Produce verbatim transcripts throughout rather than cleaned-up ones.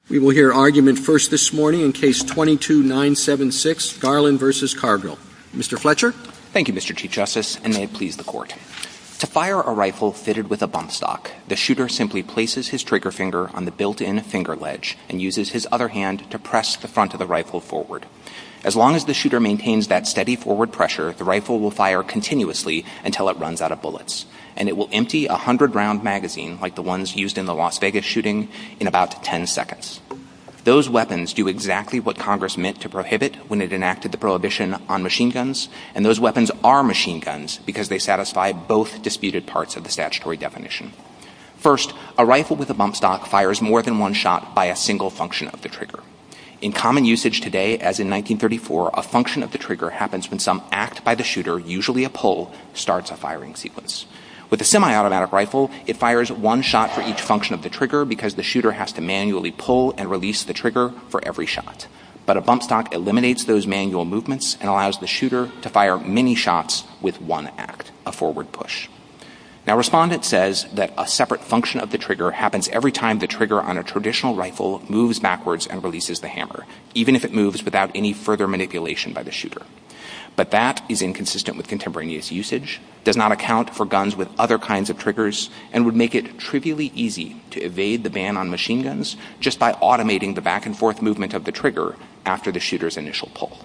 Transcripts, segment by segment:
We will hear argument first this morning in Case twenty-two nine seven six, Garland versus Cargill. Mister Fletcher? Thank you, Mister Chief Justice, and may it please the Court. To fire a rifle fitted with a bump stock, the shooter simply places his trigger finger on the built-in finger ledge and uses his other hand to press the front of the rifle forward. As long as the shooter maintains that steady forward pressure, the rifle will fire continuously until it runs out of bullets. And it will empty a hundred-round magazine, like the ones used in the Las Vegas shooting, in about ten seconds. Those weapons do exactly what Congress meant to prohibit when it enacted the prohibition on machine guns, and those weapons are machine guns because they satisfy both disputed parts of the statutory definition. First, a rifle with a bump stock fires more than one shot by a single function of the trigger. In common usage today, as in nineteen thirty-four, a function of the trigger happens when some act by the shooter, usually a pull, starts a firing sequence. With a semi-automatic rifle, it fires one shot for each function of the trigger because the shooter has to manually pull and release the trigger for every shot. But a bump stock eliminates those manual movements and allows the shooter to fire many shots with one act, a forward push. Now, Respondent says that a separate function of the trigger happens every time the trigger on a traditional rifle moves backwards and releases the hammer, even if it moves without any further manipulation by the shooter. But that is inconsistent with contemporaneous usage, does not account for guns with other kinds of triggers, and would make it trivially easy to evade the ban on machine guns just by automating the back-and-forth movement of the trigger after the shooter's initial pull.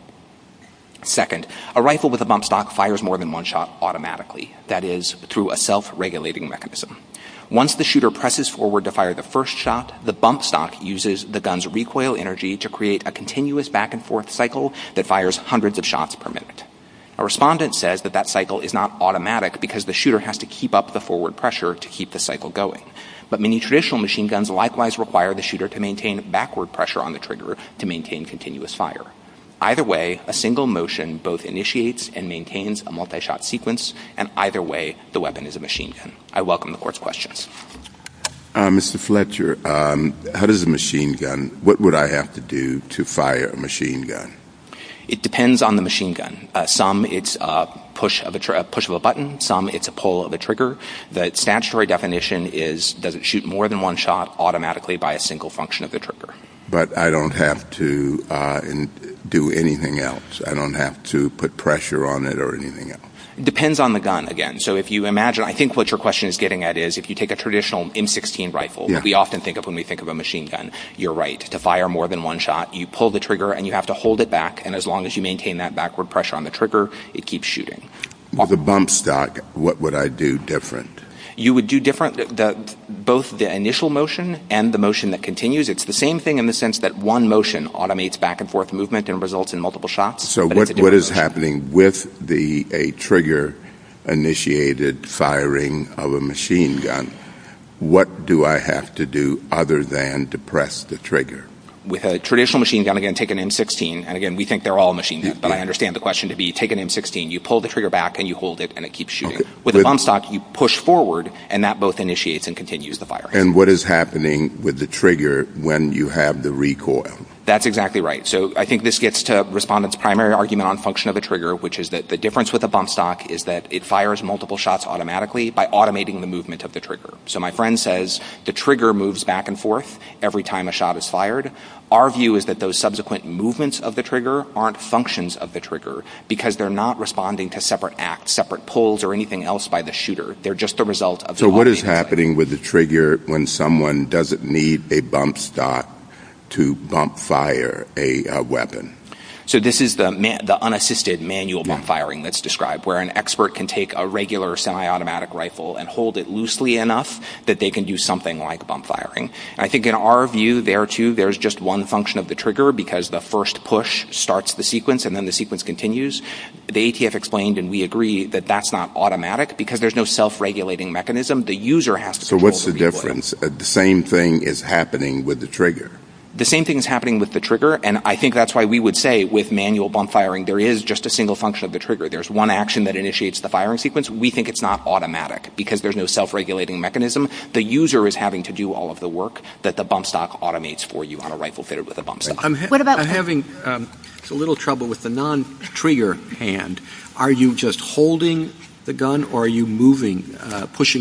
Second, a rifle with a bump stock fires more than one shot automatically, that is, through a self-regulating mechanism. Once the shooter presses forward to fire the first shot, the bump stock uses the gun's recoil energy to create a continuous back-and-forth cycle that fires hundreds of shots per minute. A Respondent says that that cycle is not automatic because the shooter has to keep up the forward pressure to keep the cycle going. But many traditional machine guns likewise require the shooter to maintain backward pressure on the trigger to maintain continuous fire. Either way, a single motion both initiates and maintains a multi-shot sequence, and either way, the weapon is a machine gun. I welcome the Court's questions. Uh, Mister Fletcher, um, how does a machine gun, what would I have to do to fire a machine gun? It depends on the machine gun. Uh, some it's a push of a, tr- a push of a button. Some it's a pull of a trigger. The statutory definition is, does it shoot more than one shot automatically by a single function of the trigger? But I don't have to uh, in, do anything else. I don't have to put pressure on it or anything else. It depends on the gun, again. So if you imagine, I think what your question is getting at is if you take a traditional M sixteen rifle, yeah. what we often think of when we think of a machine gun, you're right. To fire more than one shot, you pull the trigger and you have to hold it back, and as long as you maintain that backward pressure on the trigger, it keeps shooting. With a bump stock, what would I do different? You would do different, the, both the initial motion and the motion that continues. It's the same thing in the sense that one motion automates back and forth movement and results in multiple shots. So what, what is motion. happening with the a trigger initiated firing of a machine gun? What do I have to do other than to press the trigger? With a traditional machine gun, again, take an M sixteen, and again, we think they're all machine guns, but yeah. I understand the question to be, take an M sixteen, you pull the trigger back and you hold it and it keeps shooting. Okay. With, with a bump stock, you push forward and that both initiates and continues the firing. And what is happening with the trigger when you have the recoil? That's exactly right. So I think this gets to Respondent's primary argument on function of a trigger, which is that the difference with a bump stock is that it fires multiple shots automatically by automating the movement of the trigger. So my friend says the trigger moves back and forth every time a shot is fired. Our view is that those subsequent movements of the trigger aren't functions of the trigger because they're not responding to separate acts, separate pulls, or anything else by the shooter. They're just the result of the So what is happening cycle. with the trigger when someone doesn't need a bump stock to bump fire a uh, weapon? So this is the man, the unassisted manual bump firing that's described, where an expert can take a regular semi-automatic rifle and hold it loosely enough that they can do something like bump firing. And I think in our view, there too, there's just one function of the trigger because the first push starts the sequence and then the sequence continues. The A T F explained, and we agree, that that's not automatic because there's no self-regulating mechanism. The user has to So control what's the the recoil. difference? Uh, the same thing is happening with the trigger. The same thing is happening with the trigger, and I think that's why we would say with manual bump firing, there is just a single function of the trigger. There's one action that initiates the firing sequence. We think it's not automatic because there's no self-regulating mechanism. The user is having to do all of the work that the bump stock automates for you on a rifle fitted with a bump stock. I'm ha- what about I'm having um, a little trouble with the non-trigger hand. Are you just holding the gun, or are you moving, uh, pushing it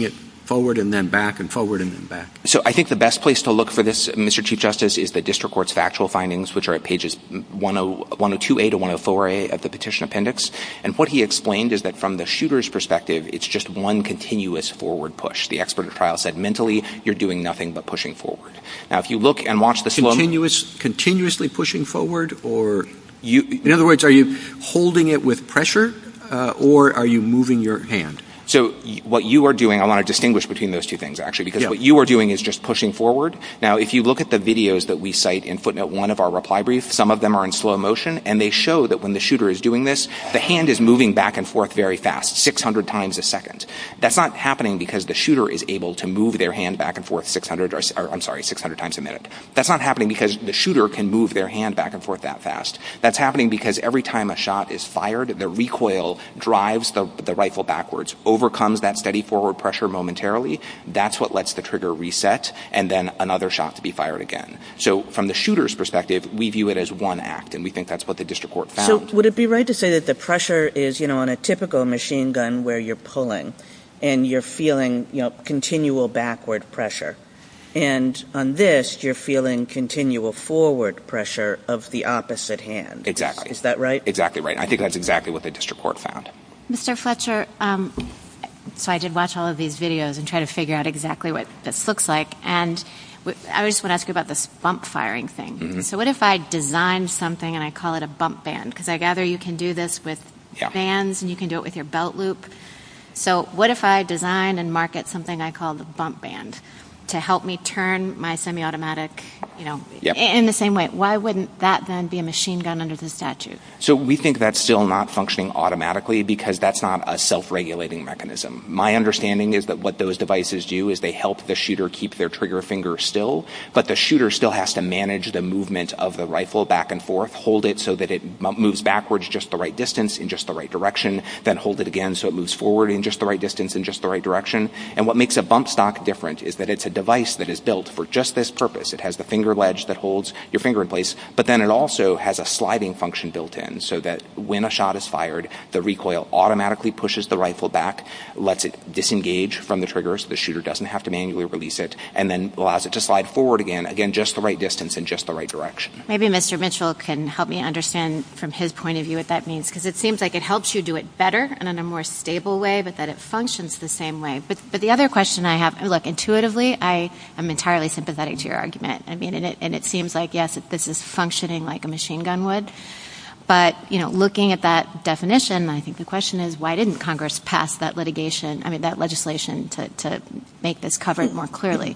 forward and then back and forward and then back? So I think the best place to look for this, Mister Chief Justice, is the district court's factual findings, which are at pages one oh two A to one oh four A of the petition appendix. And what he explained is that from the shooter's perspective, it's just one continuous forward push. The expert at trial said mentally you're doing nothing but pushing forward. Now, if you look and watch the slow... Continuous, continuously pushing forward, or... You, in other words, are you holding it with pressure, uh, or are you moving your hand? So what you are doing, I want to distinguish between those two things, actually, because yeah. what you are doing is just pushing forward. Now, if you look at the videos that we cite in footnote one of our reply brief, some of them are in slow motion, and they show that when the shooter is doing this, the hand is moving back and forth very fast, six hundred times a second. That's not happening because the shooter is able to move their hand back and forth six hundred, or, or I'm sorry, six hundred times a minute. That's not happening because the shooter can move their hand back and forth that fast. That's happening because every time a shot is fired, the recoil drives the, the rifle backwards, overcomes that steady forward pressure momentarily. That's what lets the trigger reset and then another shot to be fired again. So from the shooter's perspective, we view it as one act, and we think that's what the district court found. So would it be right to say that the pressure is, you know, on a typical machine gun where you're pulling and you're feeling, you know, continual backward pressure, and on this you're feeling continual forward pressure of the opposite hand? Exactly. Is, is that right? Exactly right. I think that's exactly what the district court found. Mister Fletcher, um, so I did watch all of these videos and try to figure out exactly what this looks like. And w- I just want to ask you about this bump firing thing. Mm-hmm. So what if I designed something and I call it a bump band? Because I gather you can do this with yeah. bands and you can do it with your belt loop. So what if I designed and market something I call the bump band to help me turn my semi-automatic, you know, yep. in the same way? Why wouldn't that then be a machine gun under the statute? So we think that's still not functioning automatically because that's not a self-regulating mechanism. My understanding is that what those devices do is they help the shooter keep their trigger finger still, but the shooter still has to manage the movement of the rifle back and forth, hold it so that it m- moves backwards just the right distance in just the right direction, then hold it again so it moves forward in just the right distance in just the right direction. And what makes a bump stock different is that it's a device that is built for just this purpose. It has the finger ledge that holds your finger in place, but then it also has a sliding function built in so that when a shot is fired, the recoil automatically pushes the rifle back, lets it disengage from the trigger so the shooter doesn't have to manually release it, and then allows it to slide forward again, again, just the right distance in just the right direction. Maybe Mister Mitchell can help me understand from his point of view what that means, because it seems like it helps you do it better and in a more stable way, but that it functions the same way. But, but the other question I have, look, intuitively, I am entirely sympathetic to your argument. I mean, and it, and it seems like, yes, this is functioning like a machine gun would. But, you know, looking at that definition, I think the question is, why didn't Congress pass that litigation, I mean, that legislation to, to make this covered more clearly?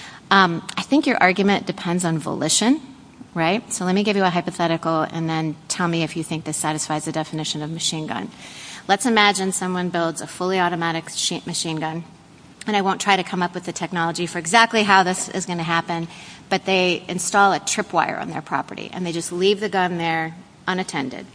Um, I think your argument depends on volition, right? So let me give you a hypothetical and then tell me if you think this satisfies the definition of machine gun. Let's imagine someone builds a fully automatic machine gun, and I won't try to come up with the technology for exactly how this is going to happen, but they install a tripwire on their property, and they just leave the gun there unattended,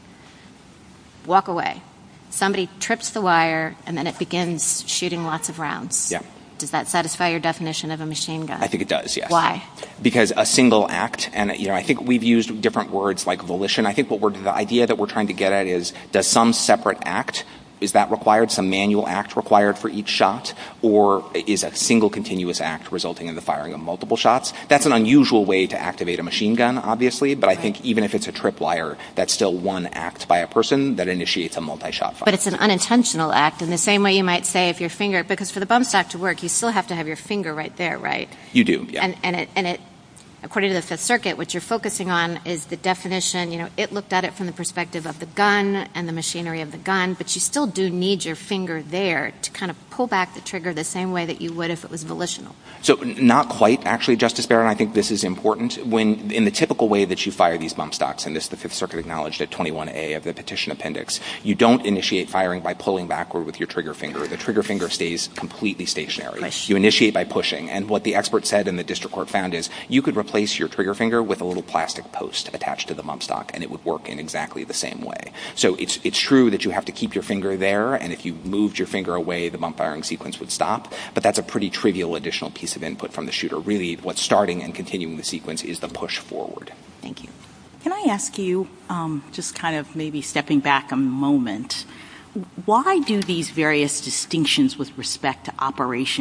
walk away. Somebody trips the wire, and then it begins shooting lots of rounds. Yeah. Does that satisfy your definition of a machine gun? I think it does, yes. Why? Because a single act, and, you know, I think we've used different words like volition. I think what we're, the idea that we're trying to get at is, does some separate act, is that required, some manual act required for each shot, or is a single continuous act resulting in the firing of multiple shots? That's an unusual way to activate a machine gun, obviously, but I think even if it's a tripwire, that's still one act by a person that initiates a multi-shot fire. But it's an unintentional act in the same way you might say if your finger, because for the bump stock to work, you still have to have your finger right there, right? You do, yeah. And, and it, and it, according to the Fifth Circuit, what you're focusing on is the definition. You know, it looked at it from the perspective of the gun and the machinery of the gun, but you still do need your finger there to kind of pull back the trigger the same way that you would if it was volitional. So not quite, actually, Justice Barrett, and I think this is important. When, in the typical way that you fire these bump stocks, and this the Fifth Circuit acknowledged at twenty-one A of the petition appendix, you don't initiate firing by pulling backward with your trigger finger. The trigger finger stays completely stationary. Push. You initiate by pushing. And what the expert said and the district court found is you could replace your trigger finger with a little plastic post attached to the bump stock, and it would work in exactly the same way. So it's, it's true that you have to keep your finger there, and if you moved your finger away, the bump firing sequence would stop. But that's a pretty trivial additional piece of input from the shooter. Really, what's starting and continuing the sequence is the push forward. Thank you. Can I ask you, um, just kind of maybe stepping back a moment, why do these various distinctions with respect to operations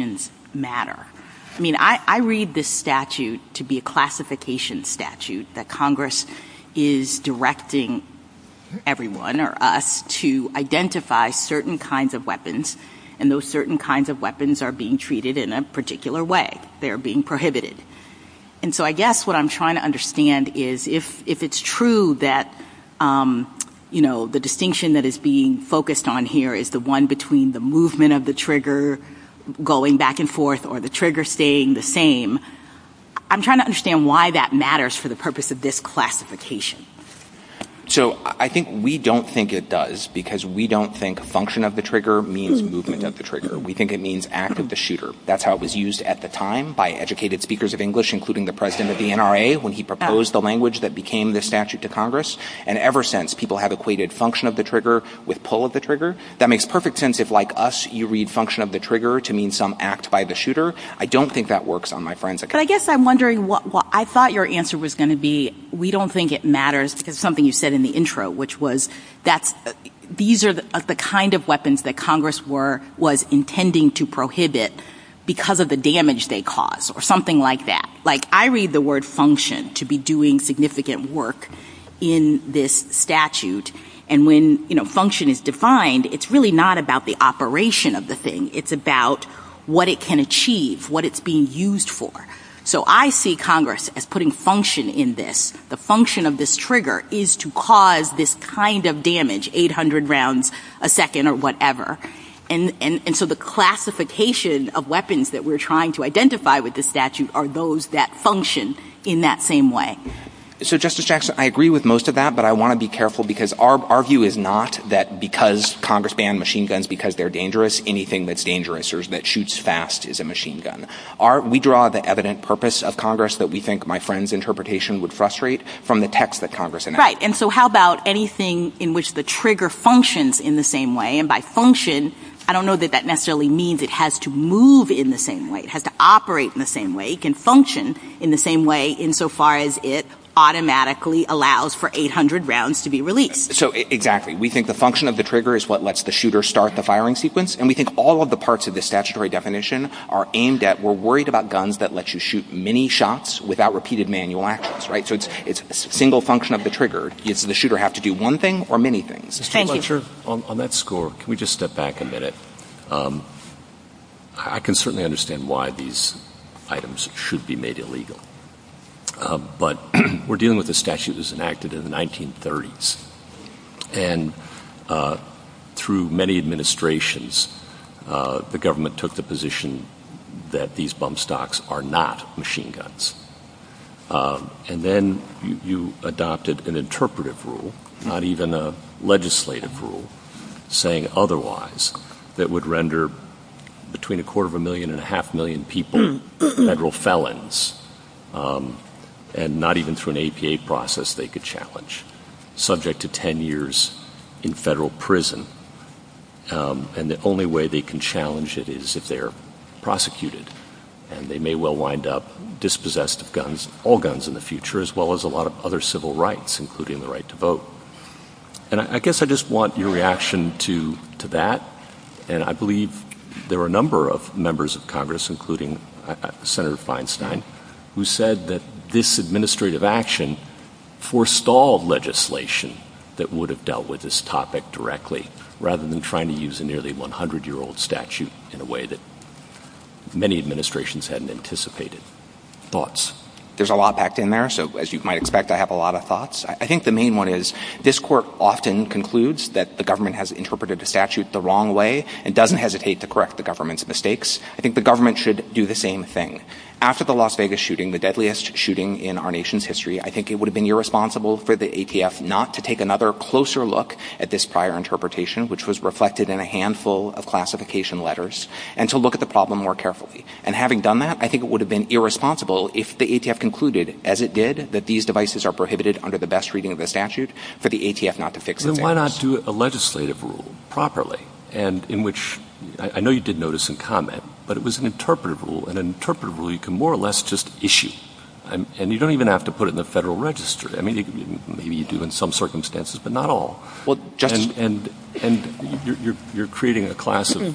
matter? I mean, I, I read this statute to be a classification statute that Congress is directing everyone or us to identify certain kinds of weapons, and those certain kinds of weapons are being treated in a particular way. They're being prohibited. And so I guess what I'm trying to understand is if, if it's true that, um, you know, the distinction that is being focused on here is the one between the movement of the trigger going back and forth or the trigger staying the same, I'm trying to understand why that matters for the purpose of this classification. So I think we don't think it does because we don't think function of the trigger means movement of the trigger. We think it means act of the shooter. That's how it was used at the time by educated speakers of English, including the president of the N R A, when he proposed the language that became this statute to Congress. And ever since, people have equated function of the trigger with pull of the trigger. That makes perfect sense if, like us, you read function of the trigger to mean some act by the shooter. I don't think that works on my friend's account. But I guess I'm wondering what, what I thought your answer was going to be, we don't think it matters because of something you said in the intro, which was that's uh, these are the, uh, the kind of weapons that Congress were was intending to prohibit because of the damage they cause or something like that. Like I read the word function to be doing significant work in this statute. And when, you know, function is defined, it's really not about the operation of the thing. It's about what it can achieve, what it's being used for. So I see Congress as putting function in this. The function of this trigger is to cause this kind of damage, eight hundred rounds a second or whatever. And, and, and so the classification of weapons that we're trying to identify with the statute are those that function in that same way. So, Justice Jackson, I agree with most of that, but I want to be careful because our, our view is not that because Congress banned machine guns because they're dangerous, anything that's dangerous or that shoots fast is a machine gun. Our, we draw the evident purpose of Congress that we think my friend's interpretation would frustrate from the text that Congress enacted. Right. And so how about anything in which the trigger functions in the same way? And by function, I don't know that that necessarily means it has to move in the same way. It has to operate in the same way. It can function in the same way insofar as it automatically allows for eight hundred rounds to be released. So exactly. We think the function of the trigger is what lets the shooter start the firing sequence, and we think all of the parts of this statutory definition are aimed at, we're worried about guns that let you shoot many shots without repeated manual actions, right? So it's it's a single function of the trigger. Does the shooter have to do one thing or many things? Thank Fletcher, you. On, on that score, can we just step back a minute? Um, I can certainly understand why these items should be made illegal. Uh, but we're dealing with a statute that was enacted in the nineteen thirties. And uh, through many administrations, uh, the government took the position that these bump stocks are not machine guns. Um, and then you, you adopted an interpretive rule, not even a legislative rule, saying otherwise, that would render between a quarter of a million and a half million people federal felons. Um, and not even through an A P A process they could challenge, subject to ten years in federal prison. Um, and the only way they can challenge it is if they're prosecuted. And they may well wind up dispossessed of guns, all guns in the future, as well as a lot of other civil rights, including the right to vote. And I, I guess I just want your reaction to, to that. And I believe there were a number of members of Congress, including uh, Senator Feinstein, who said that this administrative action forestalled legislation that would have dealt with this topic directly, rather than trying to use a nearly one hundred year old statute in a way that many administrations hadn't anticipated. Thoughts? There's a lot packed in there, so as you might expect, I have a lot of thoughts. I think the main one is this Court often concludes that the government has interpreted a statute the wrong way and doesn't hesitate to correct the government's mistakes. I think the government should do the same thing. After the Las Vegas shooting, the deadliest shooting in our nation's history, I think it would have been irresponsible for the A T F not to take another closer look at this prior interpretation, which was reflected in a handful of classification letters, and to look at the problem more carefully. And having done that, I think it would have been irresponsible if the A T F concluded, as it did, that these devices are prohibited under the best reading of the statute, for the A T F not to fix then its Then why errors. not do a legislative rule properly, and in which I, I know you did notice and comment, but it was an interpretive rule, and an interpretive rule you can more or less just issue. Um, and you don't even have to put it in the Federal Register. I mean, you, maybe you do in some circumstances, but not all. Well, Justice, and and, and you're, you're you're creating a class of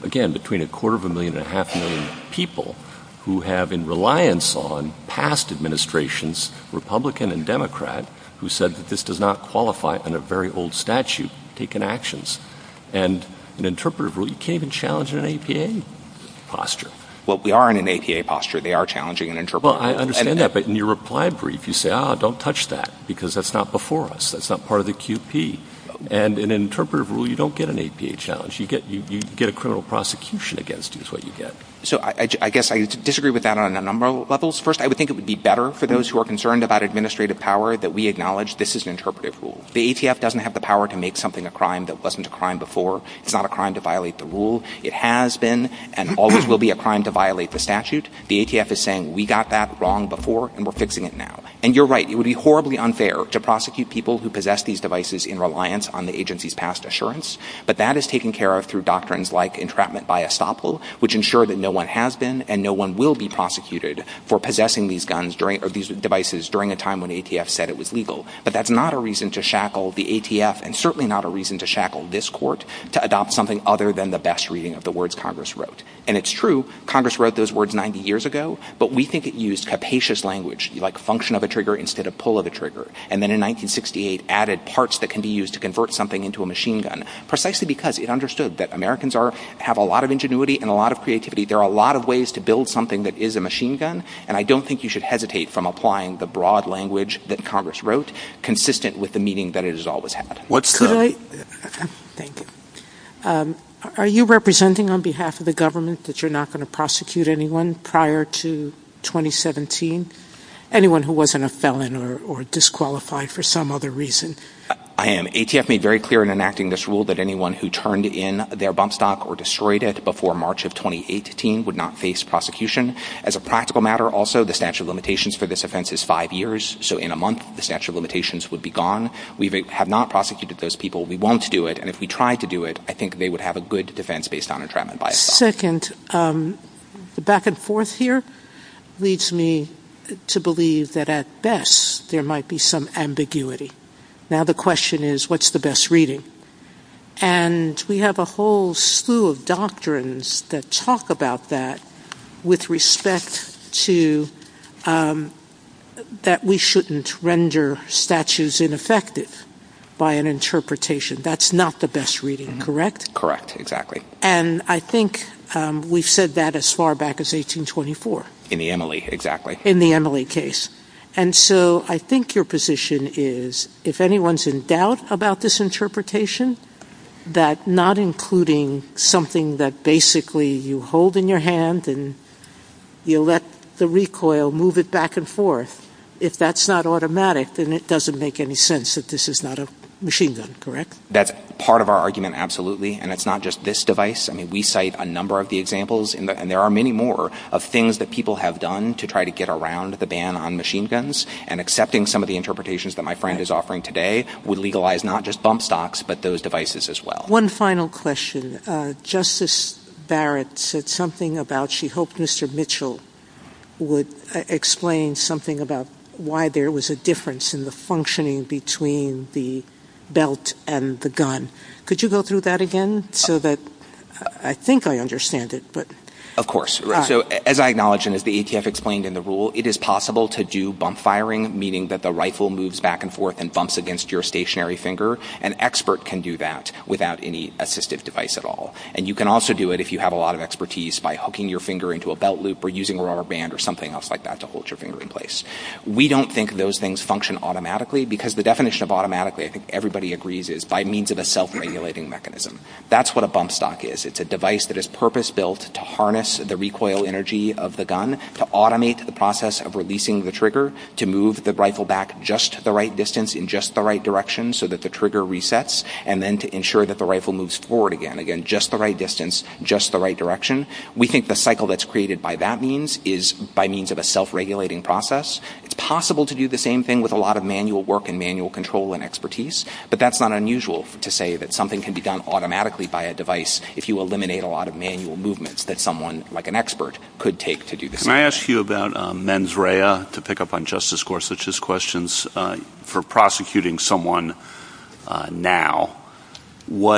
again, between a quarter of a million and a half million people who have, in reliance on past administrations, Republican and Democrat, who said that this does not qualify under a very old statute, taken actions. And an interpretive rule, you can't even challenge in an A P A posture. Well, we are in an A P A posture. They are challenging an interpretive Well, I rule. understand and, that, but in your reply brief, you say, ah, don't touch that, because that's not before us. That's not part of the Q P. And in an interpretive rule, you don't get an A P A challenge. You get you, you get a criminal prosecution against you is what you get. So I, I, I guess I disagree with that on a number of levels. First, I would think it would be better for those who are concerned about administrative power that we acknowledge this is an interpretive rule. The A T F doesn't have the power to make something a crime that wasn't a crime before. It's not a crime to violate the rule. It has been and always will be a crime to violate the statute. The A T F is saying we got that wrong before and we're fixing it now. And you're right. It would be horribly unfair to prosecute people who possess these devices in reliance on the agency's past assurance. But that is taken care of through doctrines like entrapment by estoppel, which ensure that no one has been and no one will be prosecuted for possessing these guns during or these devices during a time when A T F said it was legal. But that's not a reason to shackle the A T F and certainly not a reason to shackle this court to adopt something other than the best reading of the words Congress wrote. And it's true, Congress wrote those words ninety years ago, but we think it used capacious language like function of a trigger instead of pull of a trigger. And then in nineteen sixty-eight added parts that can be used to convert something into a machine gun precisely because it understood that Americans are have a lot of ingenuity and a lot of creativity. There are a lot of ways to build something that is a machine gun, and I don't think you should hesitate from applying the broad language that Congress wrote consistent with the meaning that it has always had. What's Could the... I – thank you. Um, are you representing on behalf of the government that you're not going to prosecute anyone prior to twenty seventeen? Anyone who wasn't a felon or, or disqualified for some other reason? I am. A T F made very clear in enacting this rule that anyone who turned in their bump stock or destroyed it before March of twenty eighteen would not face prosecution. As a practical matter, also, the statute of limitations for this offense is five years. So in a month, the statute of limitations would be gone. We have not prosecuted those people. We won't do it. And if we tried to do it, I think they would have a good defense based on entrapment by estoppel. Second, um, the back and forth here leads me to believe that at best there might be some ambiguity. Now the question is, what's the best reading? And we have a whole slew of doctrines that talk about that with respect to um, that we shouldn't render statutes ineffective by an interpretation. That's not the best reading, mm-hmm. correct? Correct, exactly. And I think um, we've said that as far back as eighteen twenty-four. In the Emily, exactly. In the Emily case. And so I think your position is, if anyone's in doubt about this interpretation, that not including something that basically you hold in your hand and you let the recoil move it back and forth, if that's not automatic, then it doesn't make any sense that this is not a machine gun, correct? That's part of our argument, absolutely. And it's not just this device. I mean, we cite a number of the examples, in the, and there are many more, of things that people have done to try to get around the ban on machine guns. And accepting some of the interpretations that my friend is offering today would legalize not just bump stocks, but those devices as well. One final question. Uh, Justice Barrett said something about she hoped Mister Mitchell would uh, explain something about why there was a difference in the functioning between the belt and the gun. Could you go through that again so that I think I understand it, but Of course. Right. So as I acknowledged and as the A T F explained in the rule, it is possible to do bump firing, meaning that the rifle moves back and forth and bumps against your stationary finger. An expert can do that without any assistive device at all. And you can also do it if you have a lot of expertise by hooking your finger into a belt loop or using a rubber band or something else like that to hold your finger in place. We don't think those things function automatically because the definition of automatically, I think everybody agrees, is by means of a self-regulating mechanism. That's what a bump stock is. It's a device that is purpose-built to harness the recoil energy of the gun, to automate the process of releasing the trigger, to move the rifle back just the right distance in just the right direction so that the trigger resets, and then to ensure that the rifle moves forward again. Again, just the right distance, just the right direction. We think the cycle that's created by that means is by means of a self-regulating process. It's possible to do the same thing with a lot of manual work and manual control and expertise, but that's not unusual to say that something can be done automatically by a device if you eliminate a lot of manual movements that someone like an expert could take to do this. Can I ask you about um, mens rea, to pick up on Justice Gorsuch's questions, uh, for prosecuting someone uh, now? What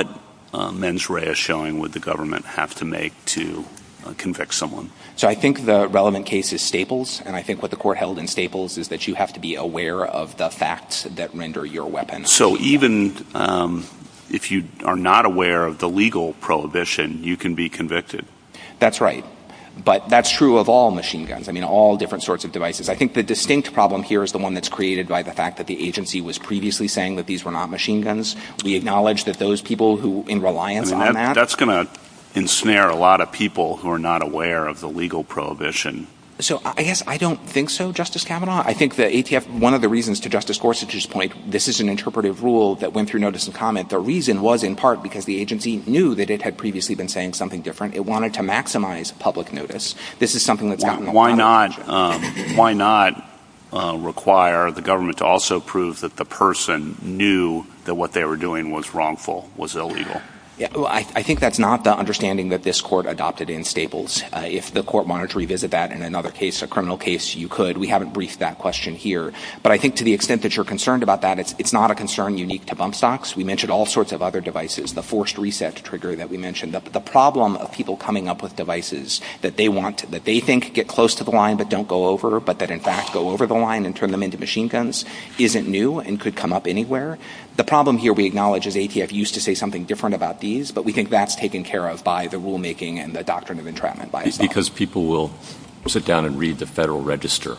uh, mens rea showing would the government have to make to uh, convict someone? So I think the relevant case is Staples, and I think what the court held in Staples is that you have to be aware of the facts that render your weapon. So even um, if you are not aware of the legal prohibition, you can be convicted? That's right. But that's true of all machine guns. I mean, all different sorts of devices. I think the distinct problem here is the one that's created by the fact that the agency was previously saying that these were not machine guns. We acknowledge that those people who, in reliance I mean, on that, that... That's going to ensnare a lot of people who are not aware of the legal prohibition. So I guess I don't think so, Justice Kavanaugh. I think the A T F, one of the reasons, to Justice Gorsuch's point, this is an interpretive rule that went through notice and comment. The reason was in part because the agency knew that it had previously been saying something different. It wanted to maximize public notice. This is something that's gotten why, a lot not, of um, Why not uh, require the government to also prove that the person knew that what they were doing was wrongful, was illegal? Yeah, well, I, I think that's not the understanding that this court adopted in Staples. Uh, if the court wanted to revisit that in another case, a criminal case, you could. We haven't briefed that question here. But I think to the extent that you're concerned about that, it's, it's not a concern unique to bump stocks. We mentioned all sorts of other devices, the forced reset trigger that we mentioned. The, the problem of people coming up with devices that they want, to, that they think get close to the line but don't go over, but that in fact go over the line and turn them into machine guns isn't new and could come up anywhere. The problem here, we acknowledge, is A T F used to say something different about these, but we think that's taken care of by the rulemaking and the doctrine of entrapment by itself. Because people will sit down and read the Federal Register.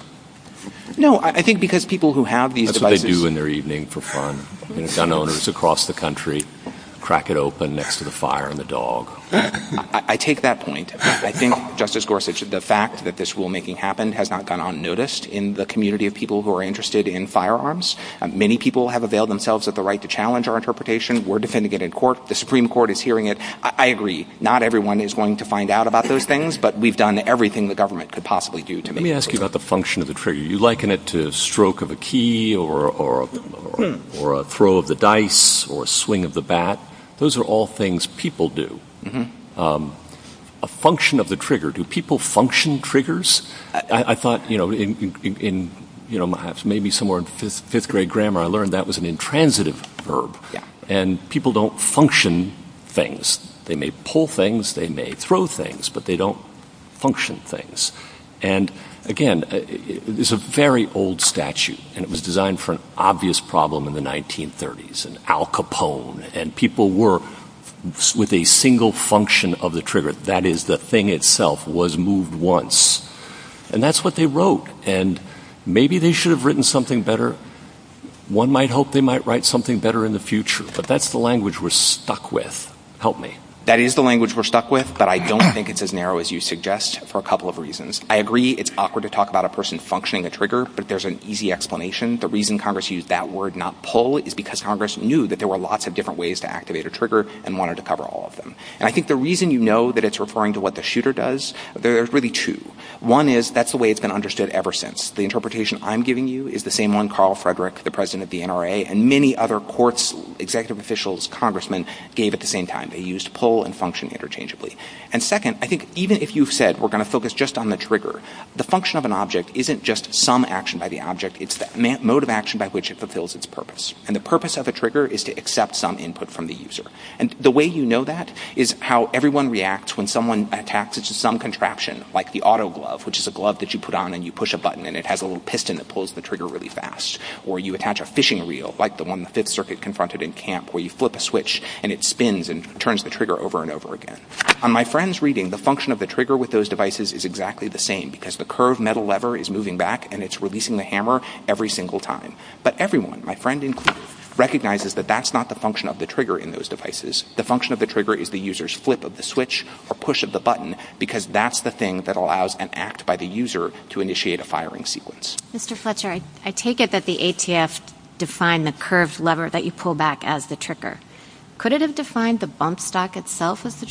No, I think because people who have these that's devices... That's what they do in their evening for fun. You know, gun owners across the country crack it open next to the fire and the dog. I, I take that point. I think, Justice Gorsuch, the fact that this rulemaking happened has not gone unnoticed in the community of people who are interested in firearms. Uh, many people have availed themselves of the right to challenge our interpretation. We're defending it in court. The Supreme Court is hearing it. I, I agree. Not everyone is going to find out about those things, but we've done everything the government could possibly do to make it. Let me ask you about the function of the trigger. You liken it to a stroke of a key or, or, or, or a throw of the dice or a swing of the bat. Those are all things people do. Mm-hmm. Um, a function of the trigger. Do people function triggers? I, I thought, you know, in, in, in you know, maybe somewhere in fifth, fifth grade grammar, I learned that was an intransitive verb. Yeah. And people don't function things. They may pull things, they may throw things, but they don't function things. And again, it's a very old statute, and it was designed for an obvious problem in the nineteen thirties, and Al Capone, and people were with a single function of the trigger. That is, the thing itself was moved once. And that's what they wrote. And maybe they should have written something better. One might hope they might write something better in the future, but that's the language we're stuck with. Help me. That is the language we're stuck with, but I don't think it's as narrow as you suggest for a couple of reasons. I agree it's awkward to talk about a person functioning a trigger, but there's an easy explanation. The reason Congress used that word, not pull, is because Congress knew that there were lots of different ways to activate a trigger and wanted to cover all of them. And I think the reason you know that it's referring to what the shooter does, there's really two. One is that's the way it's been understood ever since. The interpretation I'm giving you is the same one Carl Frederick, the president of the N R A, and many other courts, executive officials, congressmen gave at the same time. They used pull and function interchangeably. And second, I think even if you've said we're going to focus just on the trigger, the function of an object isn't just some action by the object, it's the ma- mode of action by which it fulfills its purpose. And the purpose of a trigger is to accept some input from the user. And the way you know that is how everyone reacts when someone attacks some contraption, like the auto glove, which is a glove that you put on and you push a button and it has a little piston that pulls the trigger really fast. Or you attach a fishing reel, like the one the Fifth Circuit confronted in camp, where you flip a switch and it spins and turns the trigger over and over again. On my friend's reading, the function of the trigger with those devices is exactly the same, because the curved metal lever is moving back and it's releasing the hammer every single time. But everyone, my friend included, recognizes that that's not the function of the trigger in those devices. The function of the trigger is the user's flip of the switch or push of the button, because that's the thing that allows an act by the user to initiate a firing sequence. Mister Fletcher, I, I take it that the A T F defined the curved lever that you pull back as the trigger. Could it have defined the bump stock itself as the trigger?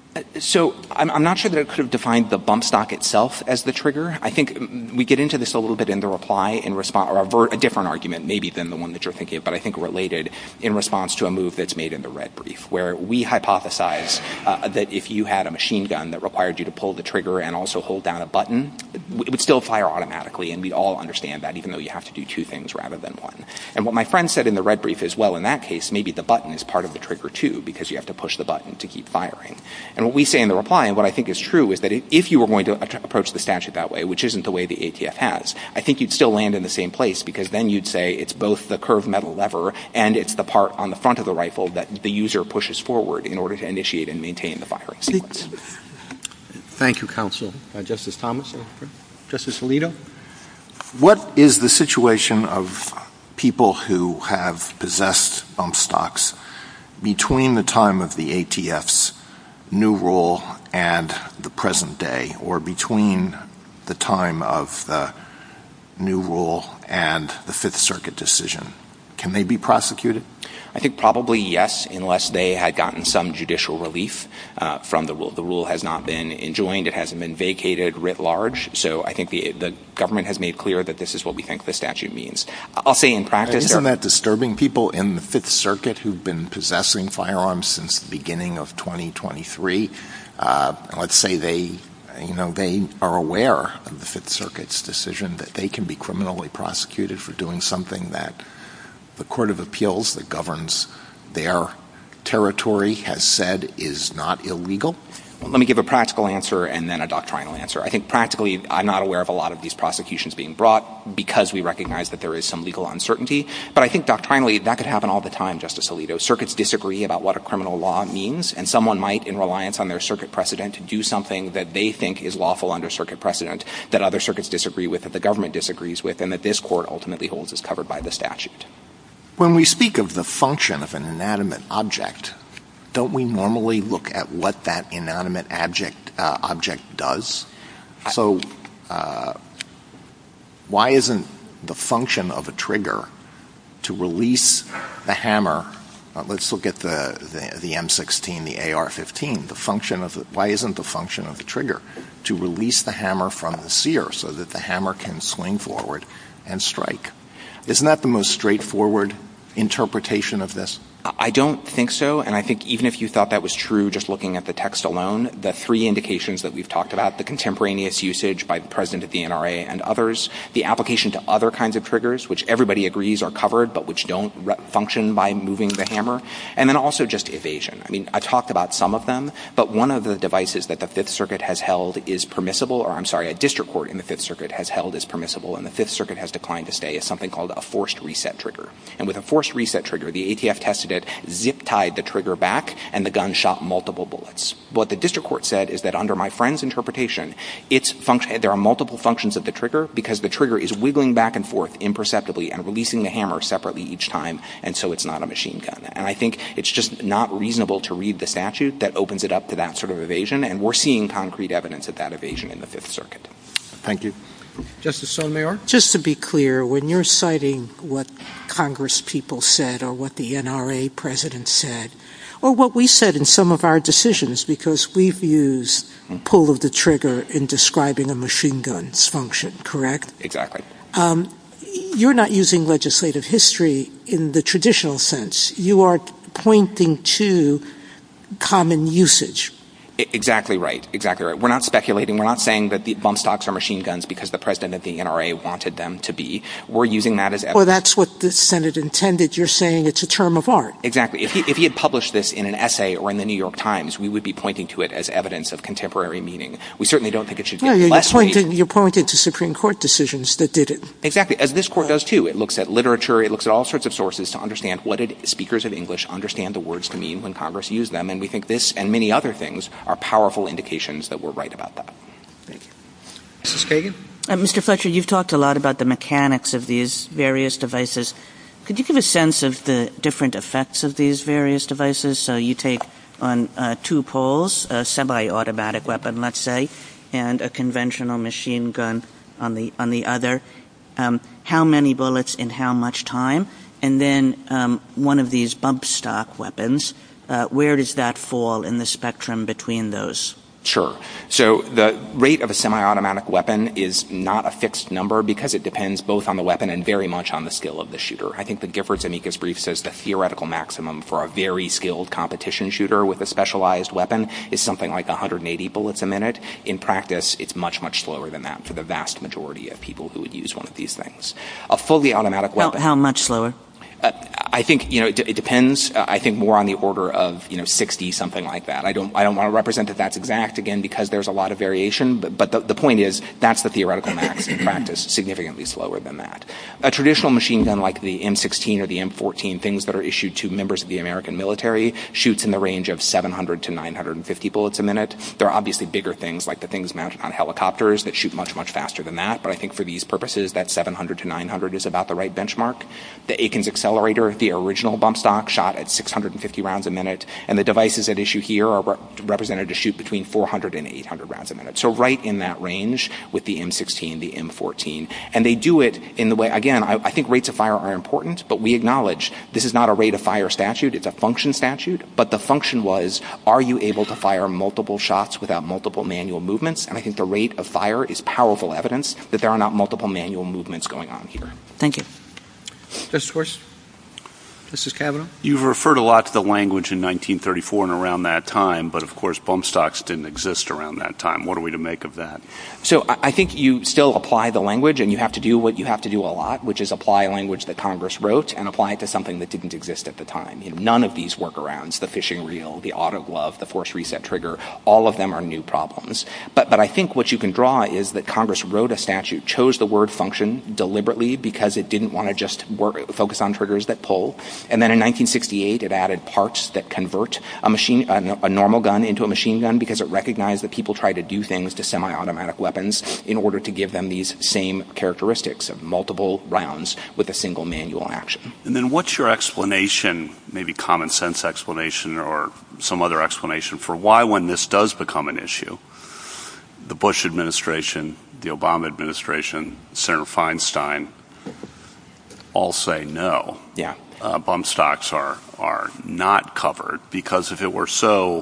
So I'm, I'm not sure that it could have defined the bump stock itself as the trigger. I think we get into this a little bit in the reply in response, or a, ver- a different argument maybe than the one that you're thinking of, but I think related in response to a move that's made in the red brief, where we hypothesize uh, that if you had a machine gun that required you to pull the trigger and also hold down a button, it would still fire automatically, and we'd all understand that, even though you have to do two things rather than one. And what my friend said in the red brief is, well, in that case, maybe the button is part of the trigger too, because you have to push the button to keep firing. And what we say in the reply, and what I think is true, is that if you were going to at- approach the statute that way, which isn't the way the A T F has, I think you'd still land in the same place, because then you'd say it's both the curved metal lever and it's the part on the front of the rifle that the user pushes forward in order to initiate and maintain the firing sequence. Thank you, counsel. Uh, Justice Thomas? Justice Alito? What is the situation of people who have possessed bump stocks between the time of the A T F's new rule and the present day, or between the time of the new rule and the Fifth Circuit decision? Can they be prosecuted? I think probably yes, unless they had gotten some judicial relief uh, from the rule. The rule has not been enjoined. It hasn't been vacated writ large. So I think the, the government has made clear that this is what we think the statute means. I'll say in practice— Isn't that disturbing? People in the Fifth Circuit who've been possessing firearms since the beginning of twenty twenty-three, uh, let's say they, you know, they are aware of the Fifth Circuit's decision that they can be criminally prosecuted for doing something that the Court of Appeals that governs their territory has said is not illegal? Well, let me give a practical answer and then a doctrinal answer. I think practically I'm not aware of a lot of these prosecutions being brought because we recognize that there is some legal uncertainty. But I think doctrinally that could happen all the time, Justice Alito. Circuits disagree about what a criminal law means, and someone might, in reliance on their circuit precedent, do something that they think is lawful under circuit precedent that other circuits disagree with, that the government disagrees with, and that this court ultimately holds is covered by the statute. When we speak of the function of an inanimate object, don't we normally look at what that inanimate object, uh, object does? So uh, why isn't the function of a trigger to release the hammer? Uh, let's look at the, the, the M sixteen, the A R fifteen. The function of the, why isn't the function of the trigger to release the hammer from the sear so that the hammer can swing forward and strike? Isn't that the most straightforward interpretation of this? I don't think so, and I think even if you thought that was true just looking at the text alone, the three indications that we've talked about, the contemporaneous usage by the president of the N R A and others, the application to other kinds of triggers, which everybody agrees are covered but which don't re- function by moving the hammer, and then also just evasion. I mean, I talked about some of them, but one of the devices that the Fifth Circuit has held is permissible, or I'm sorry, a district court in the Fifth Circuit has held is permissible, and the Fifth Circuit has declined to stay, is something called a forced reset trigger. And with a forced reset trigger, the A T F tested it, zip-tied the trigger back, and the gun shot multiple bullets. What the district court said is that under my friend's interpretation, it's function- there are multiple functions of the trigger because the trigger is wiggling back and forth imperceptibly and releasing the hammer separately each time, and so it's not a machine gun. And I think it's just not reasonable to read the statute that opens it up to that sort of evasion, and we're seeing concrete evidence of that evasion in the Fifth Circuit. Thank you. Justice Sotomayor? Just to be clear, when you're citing what Congress people said or what the N R A president said, or what we said in some of our decisions, because we've used mm-hmm. pull of the trigger in describing a machine gun's function, correct? Exactly. Um, you're not using legislative history in the traditional sense. You are pointing to common usage. Exactly right. Exactly right. We're not speculating. We're not saying that the bump stocks are machine guns because the president of the N R A wanted them to be. We're using that as evidence. Well, that's what the Senate intended. You're saying it's a term of art. Exactly. If he, if he had published this in an essay or in the New York Times, we would be pointing to it as evidence of contemporary meaning. We certainly don't think it should get no, you're less pointing, weight. You're pointing to Supreme Court decisions that did it. Exactly. As this Court does, too. It looks at literature. It looks at all sorts of sources to understand what did speakers of English understand the words to mean when Congress used them. And we think this and many other things are powerful indications that we're right about that. Thank you. Missus Kagan? Uh, Mister Fletcher, you've talked a lot about the mechanics of these various devices. Could you give a sense of the different effects of these various devices? So you take on uh, two poles, a semi-automatic weapon, let's say, and a conventional machine gun on the on the other. Um, how many bullets in how much time? And then um, one of these bump stock weapons, uh, where does that fall in the spectrum between those? Sure. So the rate of a semi-automatic weapon is not a fixed number because it depends both on the weapon and very much on the skill of the shooter. I think the Giffords amicus brief says the theoretical maximum for a very skilled competition shooter with a specialized weapon is something like one hundred eighty bullets a minute. In practice, it's much, much slower than that for the vast majority of people who would use one of these things. A fully automatic weapon. How, how much slower? Uh, I think, you know, it, it depends. Uh, I think more on the order of, you know, sixty, something like that. I don't, I don't want to represent that that's exact, again, because there's a lot of variation. But, but the, the point is, that's the theoretical max. In practice, significantly slower than that. A traditional machine gun like the M sixteen or the M fourteen, things that are issued to members of the American military, shoots in the range of seven hundred to nine hundred fifty bullets a minute. There are obviously bigger things like the things mounted on helicopters that shoot much, much faster than that. But I think for these purposes, that seven hundred to nine hundred is about the right benchmark. The Akins accelerator, the original bump stock, shot at six hundred fifty rounds a minute, and the devices at issue here are re- represented to shoot between four hundred and eight hundred rounds a minute. So right in that range with the M sixteen, the M fourteen. And they do it in the way, again, I, I think rates of fire are important, but we acknowledge this is not a rate of fire statute, it's a function statute, but the function was, are you able to fire multiple shots without multiple manual movements? And I think the rate of fire is powerful evidence that there are not multiple manual movements going on here. Thank you. Justice Gorsuch? Justice Kavanaugh? You've referred a lot to the language in nineteen thirty-four and around that time, but of course bump stocks didn't exist around that time. What are we to make of that? So I think you still apply the language, and you have to do what you have to do a lot, which is apply language that Congress wrote and apply it to something that didn't exist at the time. You know, none of these workarounds, the fishing reel, the auto glove, the force reset trigger, all of them are new problems. But, but I think what you can draw is that Congress wrote a statute, chose the word function deliberately because it didn't want to just work, focus on triggers that pull. And then in nineteen sixty-eight, it added parts that convert a machine, a, a normal gun into a machine gun because it recognized that people try to do things to semi-automatic weapons in order to give them these same characteristics of multiple rounds with a single manual action. And then what's your explanation, maybe common sense explanation or some other explanation for why when this does become an issue, the Bush administration, the Obama administration, Senator Feinstein all say no. Yeah. Uh, bump stocks are are not covered because if it were so,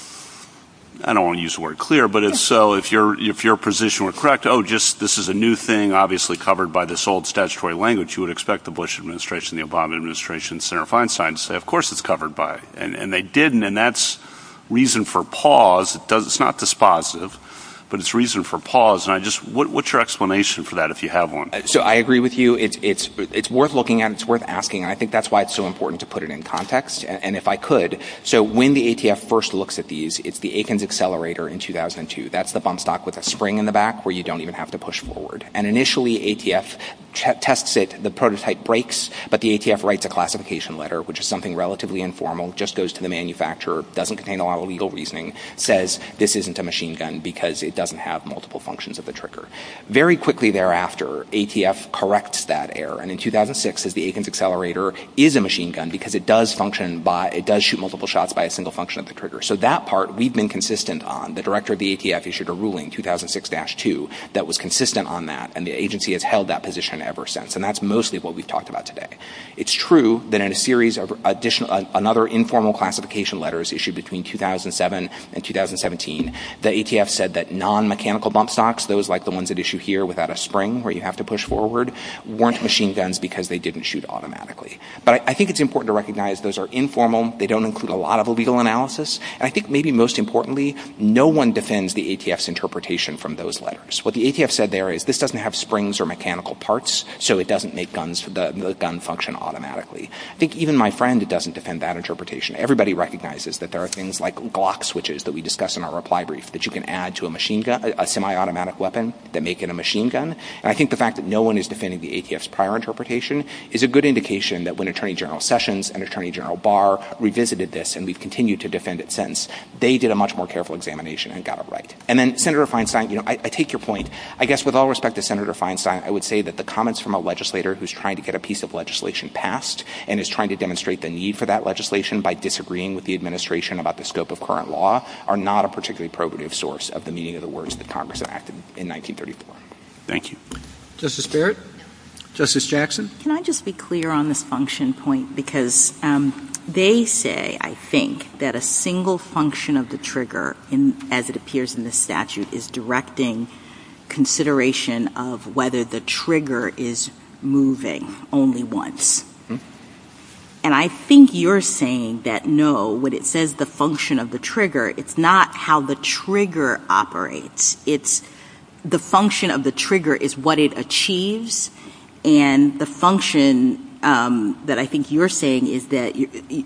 I don't want to use the word clear, but it's so if your if your position were correct, oh, just this is a new thing, obviously covered by this old statutory language, you would expect the Bush administration, the Obama administration, Senator Feinstein to say, of course it's covered by, and and they didn't, and that's reason for pause. It does it's not dispositive, but it's reason for pause. And I just, what, what's your explanation for that if you have one? So I agree with you. It's, it's, it's worth looking at. It's worth asking. And I think that's why it's so important to put it in context. And, and if I could, so when the A T F first looks at these, it's the Akins accelerator in two thousand two. That's the bump stock with a spring in the back where you don't even have to push forward. And initially A T F t- tests it, the prototype breaks, but the A T F writes a classification letter, which is something relatively informal, just goes to the manufacturer, doesn't contain a lot of legal reasoning, says this isn't a machine gun because it doesn't have multiple functions of the trigger. Very quickly thereafter, A T F corrects that error, and in two thousand six says the Akins accelerator is a machine gun because it does function by, it does shoot multiple shots by a single function of the trigger. So that part we've been consistent on. The director of the A T F issued a ruling, two thousand six dash two, that was consistent on that, and the agency has held that position ever since, and that's mostly what we've talked about today. It's true that in a series of additional, uh, another informal classification letters issued between two thousand seven and two thousand seventeen, the A T F said that non-mechanical bump stocks, those like the ones at issue here without a spring where you have to push forward, weren't machine guns because they didn't shoot automatically. But I, I think it's important to recognize those are informal. They don't include a lot of legal analysis. And I think maybe most importantly, no one defends the A T F's interpretation from those letters. What the A T F said there is this doesn't have springs or mechanical parts, so it doesn't make guns the, the gun function automatically. I think even my friend doesn't defend that interpretation. Everybody recognizes that there are things like Glock switches that we discuss in our reply brief that you can add to a machine gun, a, a semi-automatic weapon that make it a machine gun. And I think the fact that no one is defending the A T F's prior interpretation is a good indication that when Attorney General Sessions and Attorney General Barr revisited this, and we've continued to defend it since, they did a much more careful examination and got it right. And then Senator Feinstein, you know, I, I take your point. I guess with all respect to Senator Feinstein, I would say that the comments from a legislator who's trying to get a piece of legislation passed and is trying to demonstrate the need for that legislation by disagreeing with the administration about the scope of current law are not a particularly probative source of the meaning of the words that Congress enacted in nineteen thirty-four. Thank you. Justice Barrett? Justice Jackson? Can I just be clear on this function point? Because um, they say, I think, that a single function of the trigger, in, as it appears in this statute, is directing consideration of whether the trigger is moving only once. Mm-hmm. And I think you're saying that no, when it says the function of the trigger, it's not how the trigger operates. It's the function of the trigger is what it achieves, and the function um, that I think you're saying is that you,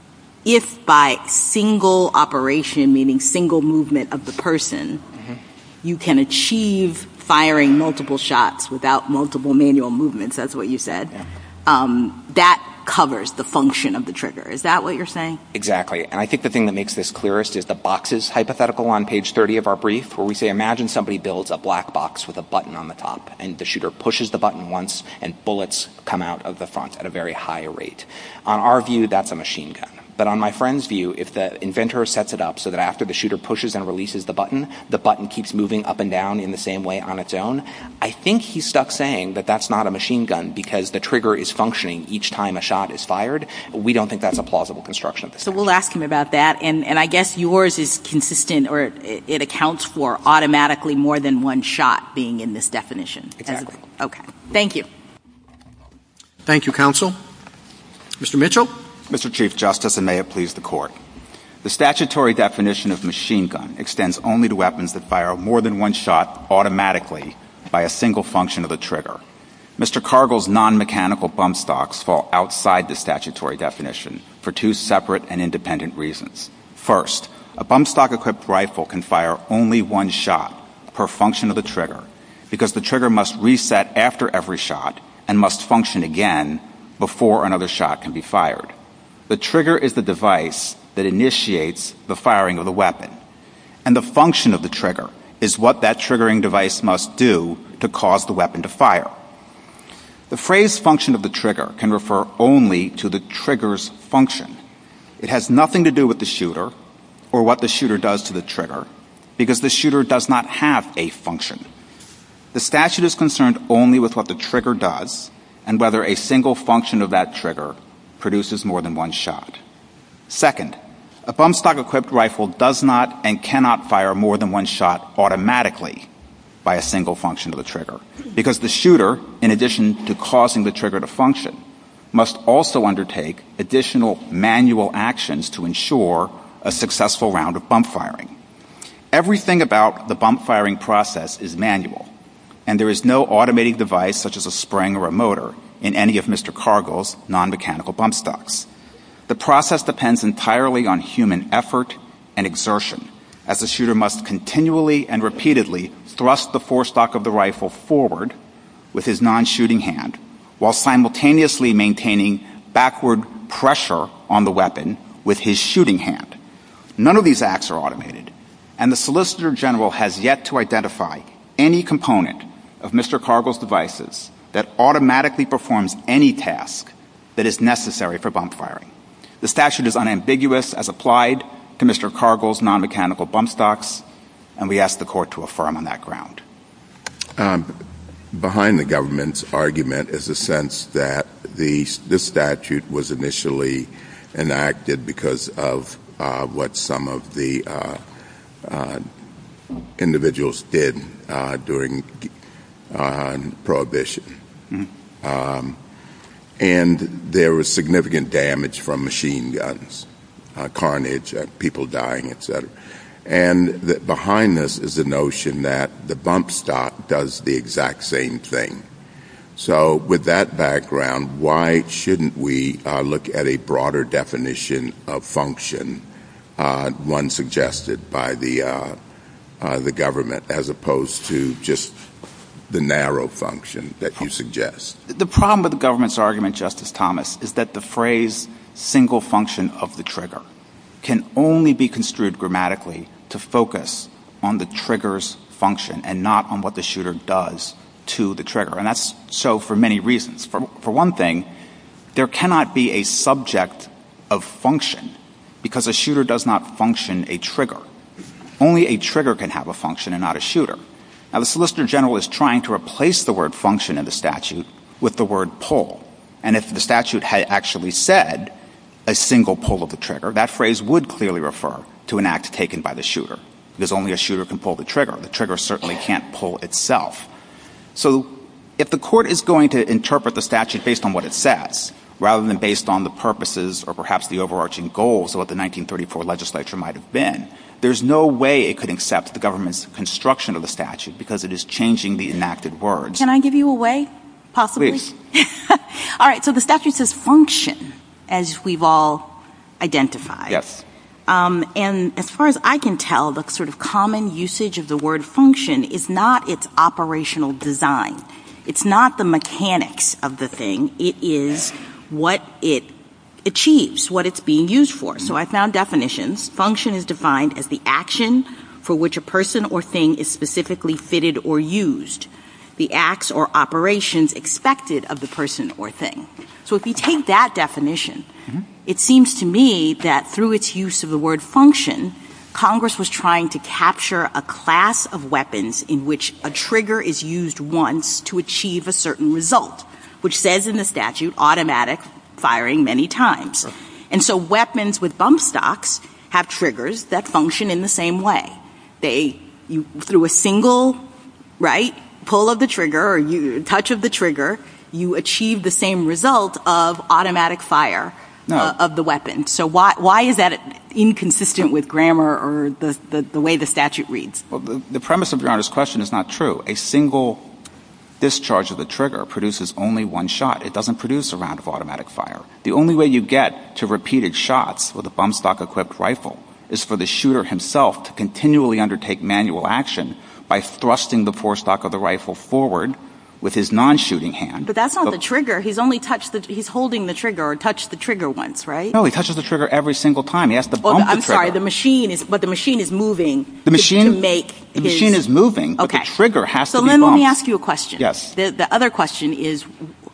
if by single operation, meaning single movement of the person, mm-hmm. you can achieve firing multiple shots without multiple manual movements, that's what you said, yeah. um, that covers the function of the trigger. Is that what you're saying? Exactly. And I think the thing that makes this clearest is the boxes hypothetical on page thirty of our brief, where we say, imagine somebody builds a black box with a button on the top, and the shooter pushes the button once, and bullets come out of the front at a very high rate. On our view, that's a machine gun. But on my friend's view, if the inventor sets it up so that after the shooter pushes and releases the button, the button keeps moving up and down in the same way on its own, I think he's stuck saying that that's not a machine gun because the trigger is functioning each time a shot is fired. We don't think that's a plausible construction of the statute. So we'll ask him about that. And, and I guess yours is consistent, or it, it accounts for automatically more than one shot being in this definition. Exactly. A, okay. Thank you. Thank you, counsel. Mister Mitchell? Mister Chief Justice, and may it please the Court. The statutory definition of machine gun extends only to weapons that fire more than one shot automatically by a single function of the trigger. Mister Cargill's non-mechanical bump stocks fall outside the statutory definition for two separate and independent reasons. First, a bump stock-equipped rifle can fire only one shot per function of the trigger because the trigger must reset after every shot and must function again before another shot can be fired. The trigger is the device that initiates the firing of the weapon, and the function of the trigger is what that triggering device must do to cause the weapon to fire. The phrase function of the trigger can refer only to the trigger's function. It has nothing to do with the shooter or what the shooter does to the trigger, because the shooter does not have a function. The statute is concerned only with what the trigger does and whether a single function of that trigger produces more than one shot. Second, a bump stock-equipped rifle does not and cannot fire more than one shot automatically by a single function of the trigger, because the shooter, in addition to causing the trigger to function, must also undertake additional manual actions to ensure a successful round of bump firing. Everything about the bump firing process is manual, and there is no automating device such as a spring or a motor in any of Mister Cargill's non-mechanical bump stocks. The process depends entirely on human effort and exertion, as the shooter must continually and repeatedly thrust the forestock of the rifle forward with his non-shooting hand, while simultaneously maintaining backward pressure on the weapon with his shooting hand. None of these acts are automated, and the Solicitor General has yet to identify any component of Mister Cargill's devices that automatically performs any task that is necessary for bump firing. The statute is unambiguous as applied to Mister Cargill's non-mechanical bump stocks, and we ask the Court to affirm on that ground. Um, behind the government's argument is a sense that the, this statute was initially enacted because of uh, what some of the uh, uh, individuals did uh, during uh, Prohibition. Mm-hmm. Um, and there was significant damage from machine guns, uh, carnage, uh, people dying, et cetera. And the, behind this is the notion that the bump stock does the exact same thing. So with that background, why shouldn't we uh, look at a broader definition of function, uh, one suggested by the uh, uh, the government, as opposed to just the narrow function that you suggest? The problem with the government's argument, Justice Thomas, is that the phrase single function of the trigger can only be construed grammatically to focus on the trigger's function and not on what the shooter does to the trigger. And that's so for many reasons. For, for one thing, there cannot be a subject of function because a shooter does not function a trigger. Only a trigger can have a function and not a shooter. Now, the Solicitor General is trying to replace the word function in the statute with the word pull. And if the statute had actually said a single pull of the trigger, that phrase would clearly refer to an act taken by the shooter, because only a shooter can pull the trigger. The trigger certainly can't pull itself. So if the court is going to interpret the statute based on what it says, rather than based on the purposes or perhaps the overarching goals of what the nineteen thirty-four legislature might have been, there's no way it could accept the government's construction of the statute because it is changing the enacted words. Can I give you a way, possibly? Please. All right, so the statute says function, as we've all identified. Yes. Um, and as far as I can tell, the sort of common usage of the word function is not its operational design. It's not the mechanics of the thing. It is what it achieves, what it's being used for. So I found definitions. Function is defined as the action for which a person or thing is specifically fitted or used, the acts or operations expected of the person or thing. So if you take that definition, mm-hmm. it seems to me that through its use of the word function, Congress was trying to capture a class of weapons in which a trigger is used once to achieve a certain result, which says in the statute automatic firing many times. Sure. And so weapons with bump stocks have triggers that function in the same way. They, you, through a single, right, pull of the trigger or you, touch of the trigger, you achieve the same result of automatic fire no. uh, of the weapon. So why why is that inconsistent with grammar or the, the, the way the statute reads? Well, the, the premise of Your Honor's question is not true. A single discharge of the trigger produces only one shot. It doesn't produce a round of automatic fire. The only way you get to repeated shots with a bump stock-equipped rifle is for the shooter himself to continually undertake manual action by thrusting the forestock of the rifle forward with his non-shooting hand. But that's not but, the trigger. He's only touched the, he's holding the trigger or touched the trigger once, right? No, he touches the trigger every single time. He has to well, bump the, I'm the trigger. sorry, the machine is, but the machine is moving the machine, to, to make The his, machine is moving, but okay. the trigger has so to be then bumped. let me ask you a question. Yes. The, the other question is,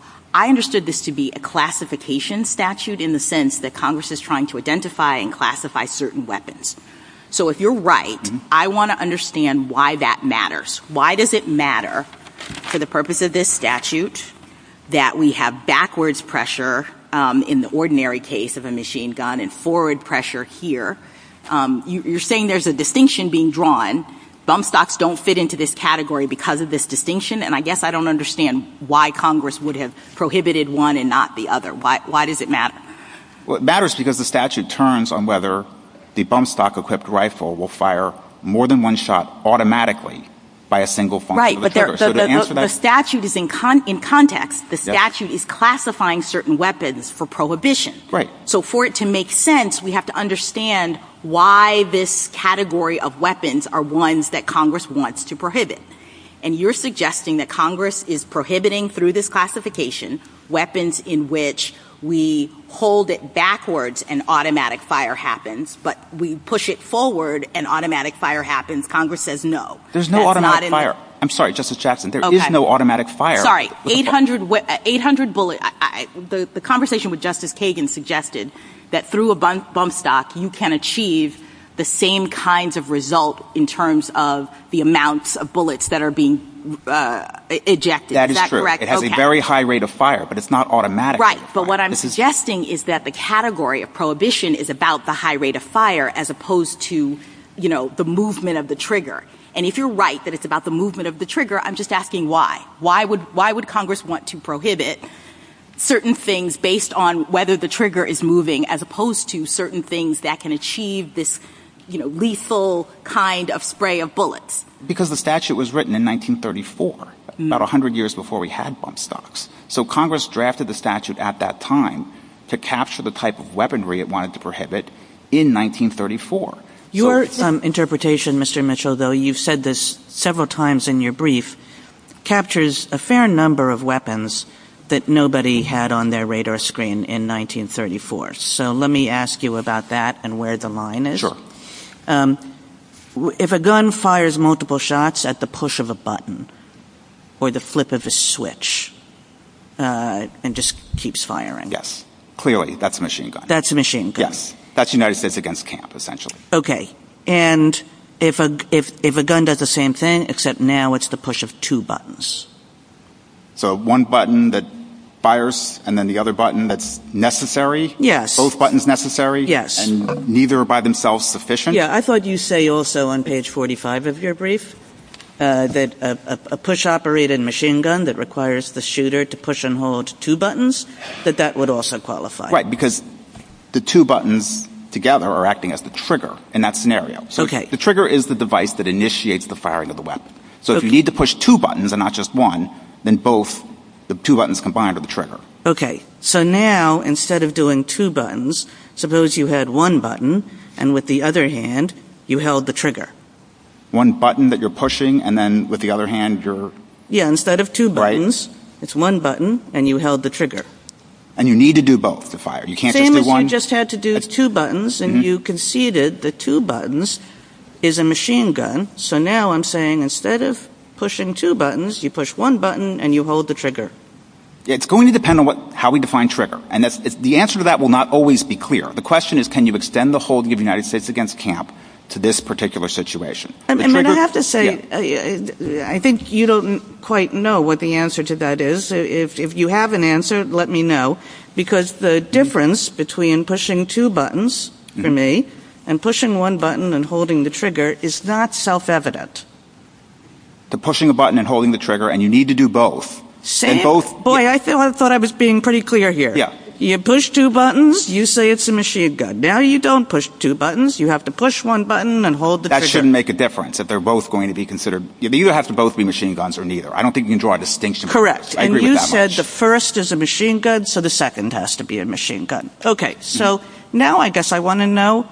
I understood this to be a classification statute in the sense that Congress is trying to identify and classify certain weapons. So if you're right, mm-hmm. I want to understand why that matters. Why does it matter for the purpose of this statute that we have backwards pressure um, in the ordinary case of a machine gun and forward pressure here? Um, you, you're saying there's a distinction being drawn. Bump stocks don't fit into this category because of this distinction, and I guess I don't understand why Congress would have prohibited one and not the other. Why, why does it matter? Well, it matters because the statute turns on whether the bump stock-equipped rifle will fire more than one shot automatically by a single function right, of the but trigger. The, so the, to answer the, that, the statute is in, con- in context. The statute yes. is classifying certain weapons for prohibition. Right. So for it to make sense, we have to understand why this category of weapons are ones that Congress wants to prohibit. And you're suggesting that Congress is prohibiting through this classification weapons in which we hold it backwards and automatic fire happens, but we push it forward and automatic fire happens. Congress says no. There's no That's automatic not in fire. The- I'm sorry, Justice Jackson. There okay. is no automatic fire. Sorry, eight hundred, eight hundred bullet. I, I, the, the conversation with Justice Kagan suggested that through a bump, bump stock, you can achieve the same kinds of result in terms of the amounts of bullets that are being uh, ejected. That is, is that true. correct? It has okay. a very high rate of fire, but it's not automatic. Right, but what I'm this suggesting is, is that the category of prohibition is about the high rate of fire as opposed to, you know, the movement of the trigger. And if you're right that it's about the movement of the trigger, I'm just asking why. Why would why would Congress want to prohibit certain things based on whether the trigger is moving as opposed to certain things that can achieve this, you know, lethal kind of spray of bullets? Because the statute was written in nineteen thirty-four, mm. about one hundred years before we had bump stocks. So Congress drafted the statute at that time to capture the type of weaponry it wanted to prohibit in nineteen thirty-four. Your so, um, interpretation, Mister Mitchell, though, you've said this several times in your brief, captures a fair number of weapons that nobody had on their radar screen in nineteen thirty-four. So let me ask you about that and where the line is. Sure. Um, if a gun fires multiple shots at the push of a button or the flip of a switch uh, and just keeps firing. Yes. Clearly, that's a machine gun. That's a machine gun. Yes. That's United States against camp, essentially. Okay. And if a, if, if a gun does the same thing, except now it's the push of two buttons. So one button that fires, and then the other button that's necessary? Yes. Both buttons necessary? Yes. And neither are by themselves sufficient? Yeah, I thought you say also on page forty-five of your brief uh, that a, a, a push-operated machine gun that requires the shooter to push and hold two buttons, that that would also qualify. Right, because the two buttons together are acting as the trigger in that scenario. So okay. the trigger is the device that initiates the firing of the weapon. So if okay. you need to push two buttons and not just one, then both the two buttons combined are the trigger. Okay. So now, instead of doing two buttons, suppose you had one button, and with the other hand, you held the trigger. One button that you're pushing, and then with the other hand, you're... Yeah, instead of two buttons, right. it's one button, and you held the trigger. And you need to do both to fire. You can't Same just do one. Same as you just had to do two buttons, and mm-hmm. you conceded the two buttons is a machine gun. So now I'm saying instead of pushing two buttons, you push one button and you hold the trigger. It's going to depend on what, how we define trigger. And that's, it's, the answer to that will not always be clear. The question is, can you extend the holding of the United States against camp to this particular situation? I mean, trigger, I have to say, yeah. I, I think you don't quite know what the answer to that is. If, if you have an answer, let me know. Because the mm-hmm. difference between pushing two buttons, for mm-hmm. me, and pushing one button and holding the trigger is not self-evident. To pushing a button and holding the trigger, and you need to do both. Same. And both, Boy, yeah. I, th- I thought I was being pretty clear here. Yeah. You push two buttons, you say it's a machine gun. Now you don't push two buttons. You have to push one button and hold the that trigger. That shouldn't make a difference if they're both going to be considered. They either have to both be machine guns or neither. I don't think you can draw a distinction. Correct. I and agree you with that said much. the first is a machine gun, so the second has to be a machine gun. Okay. So mm-hmm. now I guess I want to know,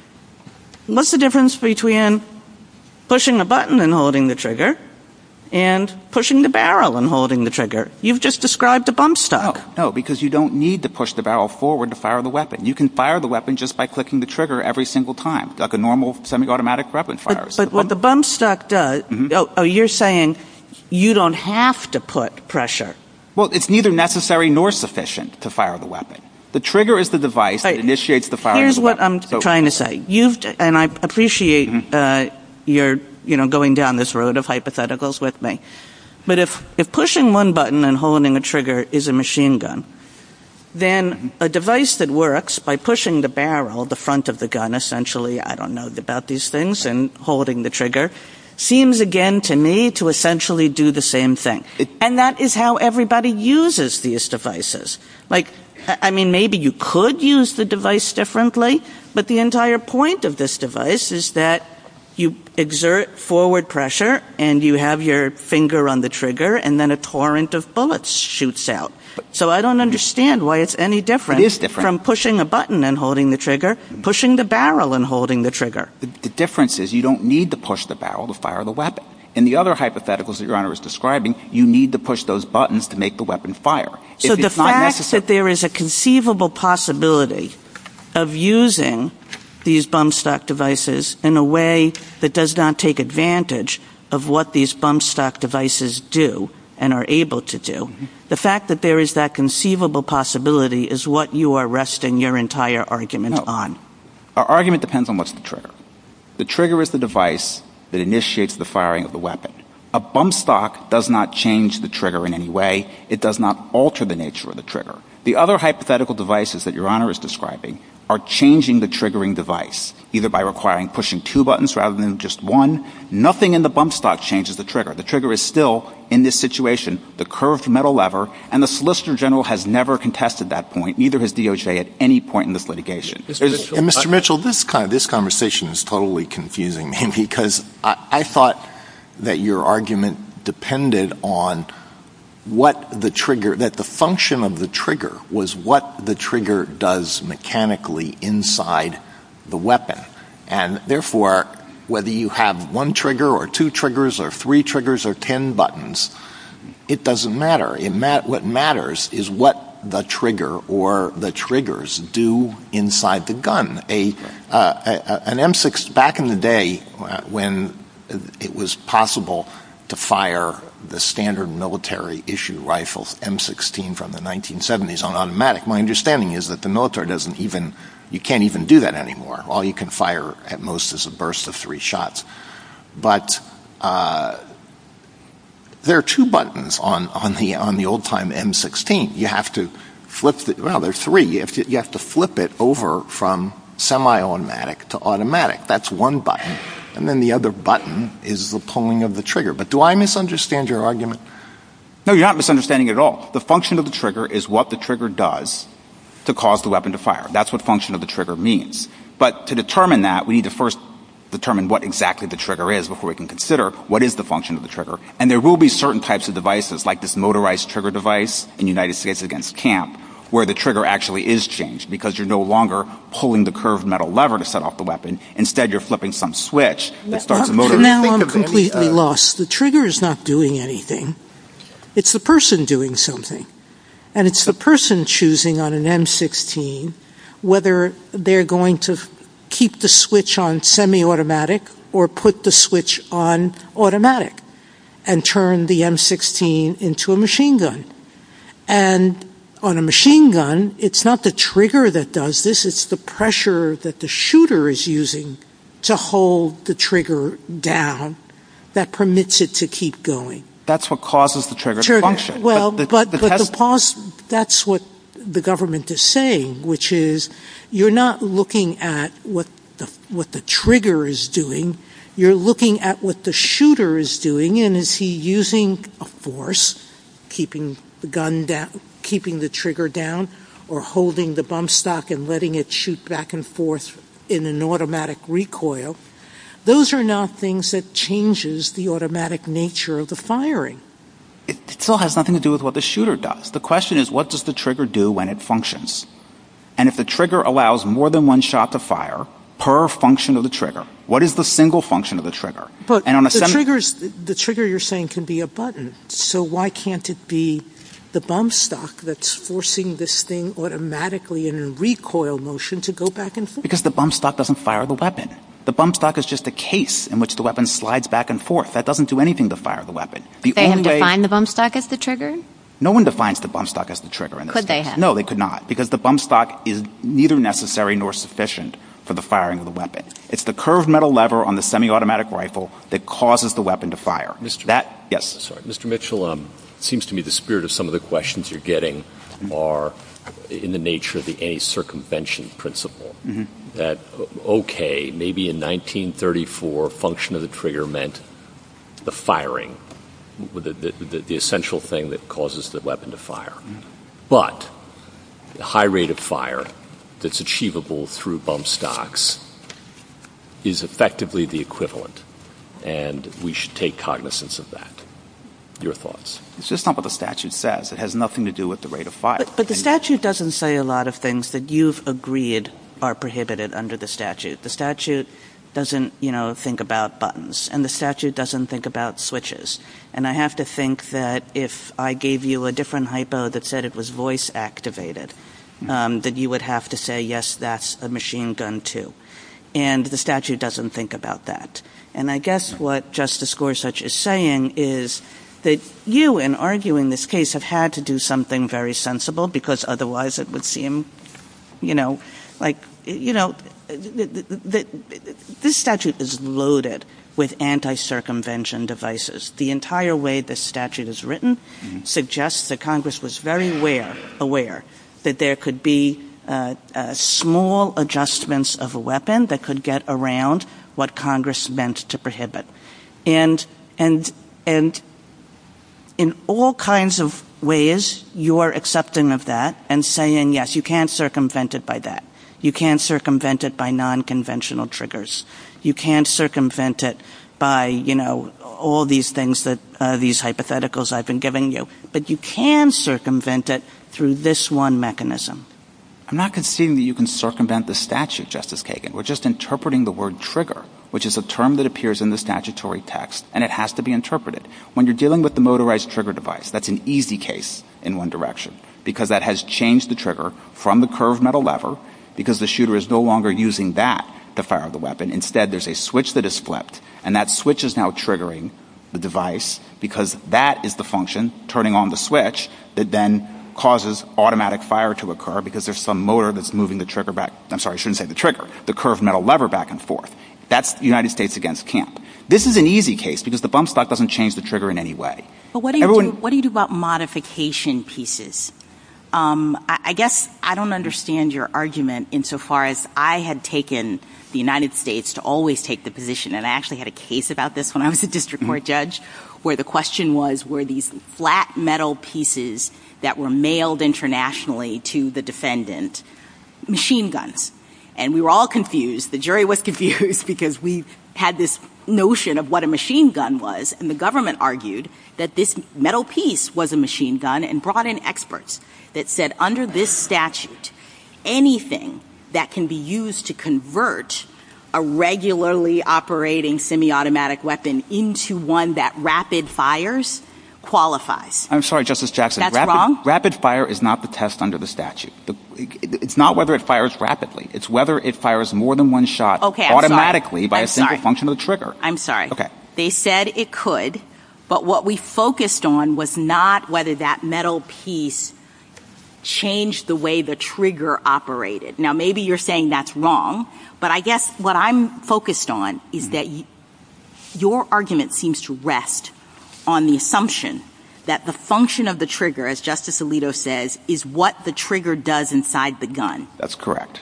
what's the difference between pushing a button and holding the trigger and pushing the barrel and holding the trigger? You've just described a bump stock. No, no, because you don't need to push the barrel forward to fire the weapon. You can fire the weapon just by clicking the trigger every single time, like a normal semi-automatic weapon fires. But, but the what the bump stock does, mm-hmm. oh, oh, you're saying you don't have to put pressure. Well, it's neither necessary nor sufficient to fire the weapon. The trigger is the device that right. initiates the firing Here's of the what weapon. I'm so, trying to say. You've, and I appreciate mm-hmm. uh, your you know, going down this road of hypotheticals with me. But if, if pushing one button and holding a trigger is a machine gun, then a device that works by pushing the barrel, the front of the gun essentially, I don't know about these things, and holding the trigger, seems again to me to essentially do the same thing. It, and that is how everybody uses these devices. Like, I mean, maybe you could use the device differently, but the entire point of this device is that you exert forward pressure and you have your finger on the trigger and then a torrent of bullets shoots out. So I don't understand why it's any different, it is different. from pushing a button and holding the trigger, pushing the barrel and holding the trigger. The, the difference is you don't need to push the barrel to fire the weapon. In the other hypotheticals that Your Honor is describing, you need to push those buttons to make the weapon fire. So if the it's not fact necessary- that there is a conceivable possibility of using these bump stock devices in a way that does not take advantage of what these bump stock devices do and are able to do. Mm-hmm. The fact that there is that conceivable possibility is what you are resting your entire argument no. on. Our argument depends on what's the trigger. The trigger is the device that initiates the firing of the weapon. A bump stock does not change the trigger in any way. It does not alter the nature of the trigger. The other hypothetical devices that Your Honor is describing are changing the triggering device, either by requiring pushing two buttons rather than just one. Nothing in the bump stock changes the trigger. The trigger is still, in this situation, the curved metal lever, and the Solicitor General has never contested that point. Neither has D O J at any point in this litigation. Mister Mitchell, and Mister Mitchell, this kind of, this conversation is totally confusing me because I, I thought that your argument depended on what the trigger, that the function of the trigger was what the trigger does mechanically inside the weapon. And therefore, whether you have one trigger or two triggers or three triggers or ten buttons, it doesn't matter. It ma- what matters is what the trigger or the triggers do inside the gun. A, uh, a an M six, back in the day uh, when it was possible to fire the standard military issue rifles, M sixteen from the nineteen seventies on automatic. My understanding is that the military doesn't even, you can't even do that anymore. All you can fire at most is a burst of three shots. But uh, there are two buttons on, on the on the old-time M sixteen. You have to flip the, well, there are three. You have to, you have to flip it over from semi-automatic to automatic. That's one button. And then the other button is the pulling of the trigger. But do I misunderstand your argument? No, you're not misunderstanding it at all. The function of the trigger is what the trigger does to cause the weapon to fire. That's what function of the trigger means. But to determine that, we need to first determine what exactly the trigger is before we can consider what is the function of the trigger. And there will be certain types of devices, like this motorized trigger device in the United States against Camp, where the trigger actually is changed because you're no longer pulling the curved metal lever to set off the weapon. Instead, you're flipping some switch that starts a motor. Now I'm completely any, uh, lost. The trigger is not doing anything. It's the person doing something. And it's the person choosing on an M sixteen whether they're going to keep the switch on semi-automatic or put the switch on automatic and turn the M sixteen into a machine gun. And on a machine gun, it's not the trigger that does this, it's the pressure that the shooter is using to hold the trigger down that permits it to keep going. That's what causes the trigger, trigger. to function. Well, but the, but, the, but test- the pause, that's what the government is saying, which is you're not looking at what the, what the trigger is doing, you're looking at what the shooter is doing, and is he using a force, keeping the gun down, keeping the trigger down, or holding the bump stock and letting it shoot back and forth in an automatic recoil. Those are not things that changes the automatic nature of the firing. It, it still has nothing to do with what the shooter does. The question is, what does the trigger do when it functions? And if the trigger allows more than one shot to fire per function of the trigger, what is the single function of the trigger? But and on a the, sem- triggers, the trigger you're saying can be a button. So why can't it be the bump stock that's forcing this thing automatically in a recoil motion to go back and forth? Because the bump stock doesn't fire the weapon. The bump stock is just a case in which the weapon slides back and forth. That doesn't do anything to fire the weapon. The they only have way, defined the bump stock as the trigger? No one defines the bump stock as the trigger in this Could they case. have? No, they could not, because the bump stock is neither necessary nor sufficient for the firing of the weapon. It's the curved metal lever on the semi-automatic rifle that causes the weapon to fire. Mister That, yes. Sorry, Mister Mitchell, um, it seems to me the spirit of some of the questions you're getting are in the nature of the anti-circumvention principle. Mm-hmm. That, okay, maybe in nineteen thirty-four, function of the trigger meant the firing, the, the, the, the essential thing that causes the weapon to fire. Mm-hmm. But the high rate of fire that's achievable through bump stocks is effectively the equivalent, and we should take cognizance of that. Your thoughts? It's just not what the statute says. It has nothing to do with the rate of fire. But, but the statute doesn't say a lot of things that you've agreed are prohibited under the statute. The statute doesn't, you know, think about buttons, and the statute doesn't think about switches. And I have to think that if I gave you a different hypo that said it was voice activated, um, that you would have to say, yes, that's a machine gun too. And the statute doesn't think about that. And I guess what Justice Gorsuch is saying is that you, in arguing this case, have had to do something very sensible, because otherwise it would seem, you know, like, you know, the, the, the, this statute is loaded with anti-circumvention devices. The entire way this statute is written mm-hmm. suggests that Congress was very aware, aware that there could be uh, uh, small adjustments of a weapon that could get around what Congress meant to prohibit. And, and, and in all kinds of ways, you are accepting of that and saying, yes, you can't circumvent it by that. You can't circumvent it by non-conventional triggers. You can't circumvent it by, you know, all these things that uh, these hypotheticals I've been giving you. But you can circumvent it through this one mechanism. I'm not conceding that you can circumvent the statute, Justice Kagan. We're just interpreting the word trigger, which is a term that appears in the statutory text, and it has to be interpreted. When you're dealing with the motorized trigger device, that's an easy case in one direction, because that has changed the trigger from the curved metal lever, because the shooter is no longer using that to fire the weapon. Instead, there's a switch that is flipped, and that switch is now triggering the device, because that is the function, turning on the switch, that then causes automatic fire to occur because there's some motor that's moving the trigger back. I'm sorry, I shouldn't say the trigger, the curved metal lever back and forth. That's the United States against Camp. This is an easy case because the bump stock doesn't change the trigger in any way. But what do you, Everyone, do, what do, you do about modification pieces? Um, I, I guess I don't understand your argument insofar as I had taken the United States to always take the position, and I actually had a case about this when I was a district court mm-hmm. judge, where the question was, were these flat metal pieces that were mailed internationally to the defendant machine guns? And we were all confused. The jury was confused because we had this notion of what a machine gun was, and the government argued that this metal piece was a machine gun and brought in experts that said under this statute, anything that can be used to convert a regularly operating semi-automatic weapon into one that rapid fires qualifies. I'm sorry, Justice Jackson. That's rapid, wrong? Rapid fire is not the test under the statute. The, it's not whether it fires rapidly. It's whether it fires more than one shot okay, automatically by I'm a single sorry. function of the trigger. I'm sorry. Okay. They said it could, but what we focused on was not whether that metal piece changed the way the trigger operated. Now, maybe you're saying that's wrong, but I guess what I'm focused on is mm-hmm. that y- your argument seems to rest on the assumption that the function of the trigger, as Justice Alito says, is what the trigger does inside the gun. That's correct.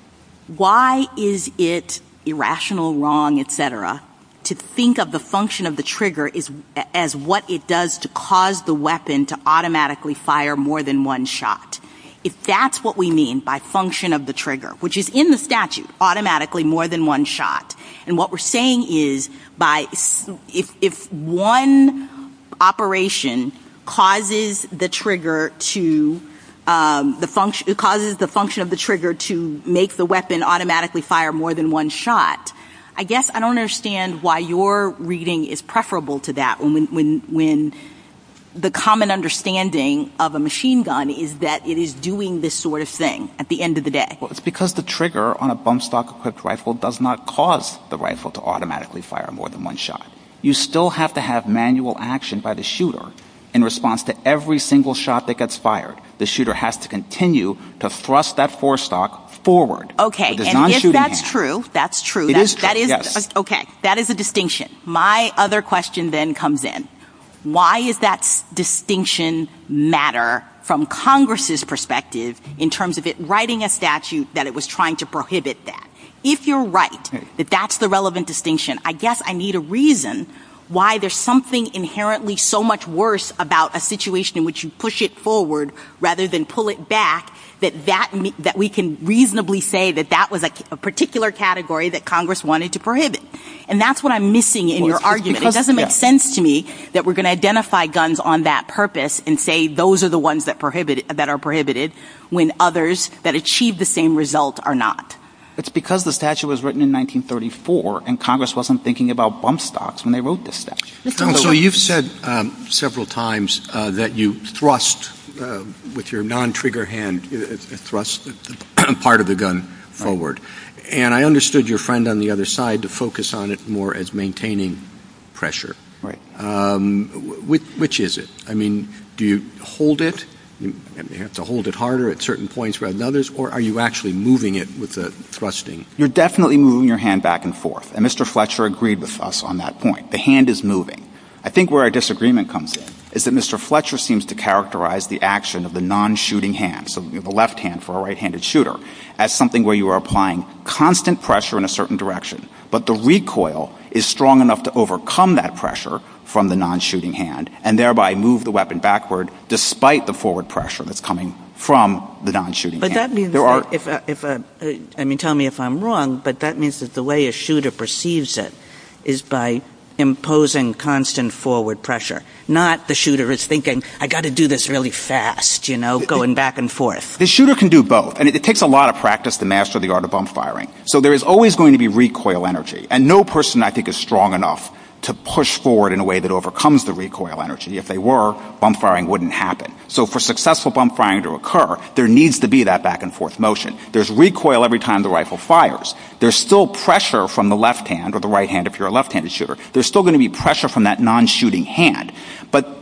Why is it irrational, wrong, et cetera, to think of the function of the trigger is, as what it does to cause the weapon to automatically fire more than one shot? If that's what we mean by function of the trigger, which is in the statute, automatically more than one shot, and what we're saying is by if if one operation causes the trigger to um, the function it causes the function of the trigger to make the weapon automatically fire more than one shot, I guess I don't understand why your reading is preferable to that when when when the common understanding of a machine gun is that it is doing this sort of thing at the end of the day. Well, it's because the trigger on a bump stock equipped rifle does not cause the rifle to automatically fire more than one shot. You still have to have manual action by the shooter in response to every single shot that gets fired. The shooter has to continue to thrust that forestock forward. Okay, with his and if that's hand. true, that's true. It that, is true, that is yes. Okay, that is a distinction. My other question then comes in. Why does that s- distinction matter from Congress's perspective in terms of it writing a statute that it was trying to prohibit that? If you're right that that's the relevant distinction, I guess I need a reason why there's something inherently so much worse about a situation in which you push it forward rather than pull it back, that that, me- that we can reasonably say that that was a, a particular category that Congress wanted to prohibit. And that's what I'm missing in well, your it's, argument. It's because, it doesn't make yeah. sense to me that we're going to identify guns on that purpose and say those are the ones that prohibit that are prohibited when others that achieve the same result are not. It's because the statute was written in nineteen thirty-four and Congress wasn't thinking about bump stocks when they wrote this statute. So, so you've said um, several times uh, that you thrust uh, with your non-trigger hand, uh, thrust the part of the gun forward. Right. And I understood your friend on the other side to focus on it more as maintaining pressure. Right. Um, which, which is it? I mean, do you hold it? You have to hold it harder at certain points rather than others, or are you actually moving it with the thrusting? You're definitely moving your hand back and forth, and Mister Fletcher agreed with us on that point. The hand is moving. I think where our disagreement comes in is that Mister Fletcher seems to characterize the action of the non-shooting hand, so the left hand for a right-handed shooter, as something where you are applying constant pressure in a certain direction, but the recoil is strong enough to overcome that pressure from the non-shooting hand and thereby move the weapon backward despite the forward pressure that's coming from the non-shooting but hand. But that means there that are if, a, if a, uh, I mean, tell me if I'm wrong, but that means that the way a shooter perceives it is by imposing constant forward pressure. Not the shooter is thinking, I got to do this really fast, you know, going back and forth. The shooter can do both, and it, it takes a lot of practice to master the art of bump firing. So there is always going to be recoil energy, and no person, I think, is strong enough to push forward in a way that overcomes the recoil energy. If they were, bump firing wouldn't happen. So for successful bump firing to occur, there needs to be that back and forth motion. There's recoil every time the rifle fires. There's still pressure from the left hand or the right hand if you're a left-handed shooter. There's still going to be pressure from that non-shooting hand. But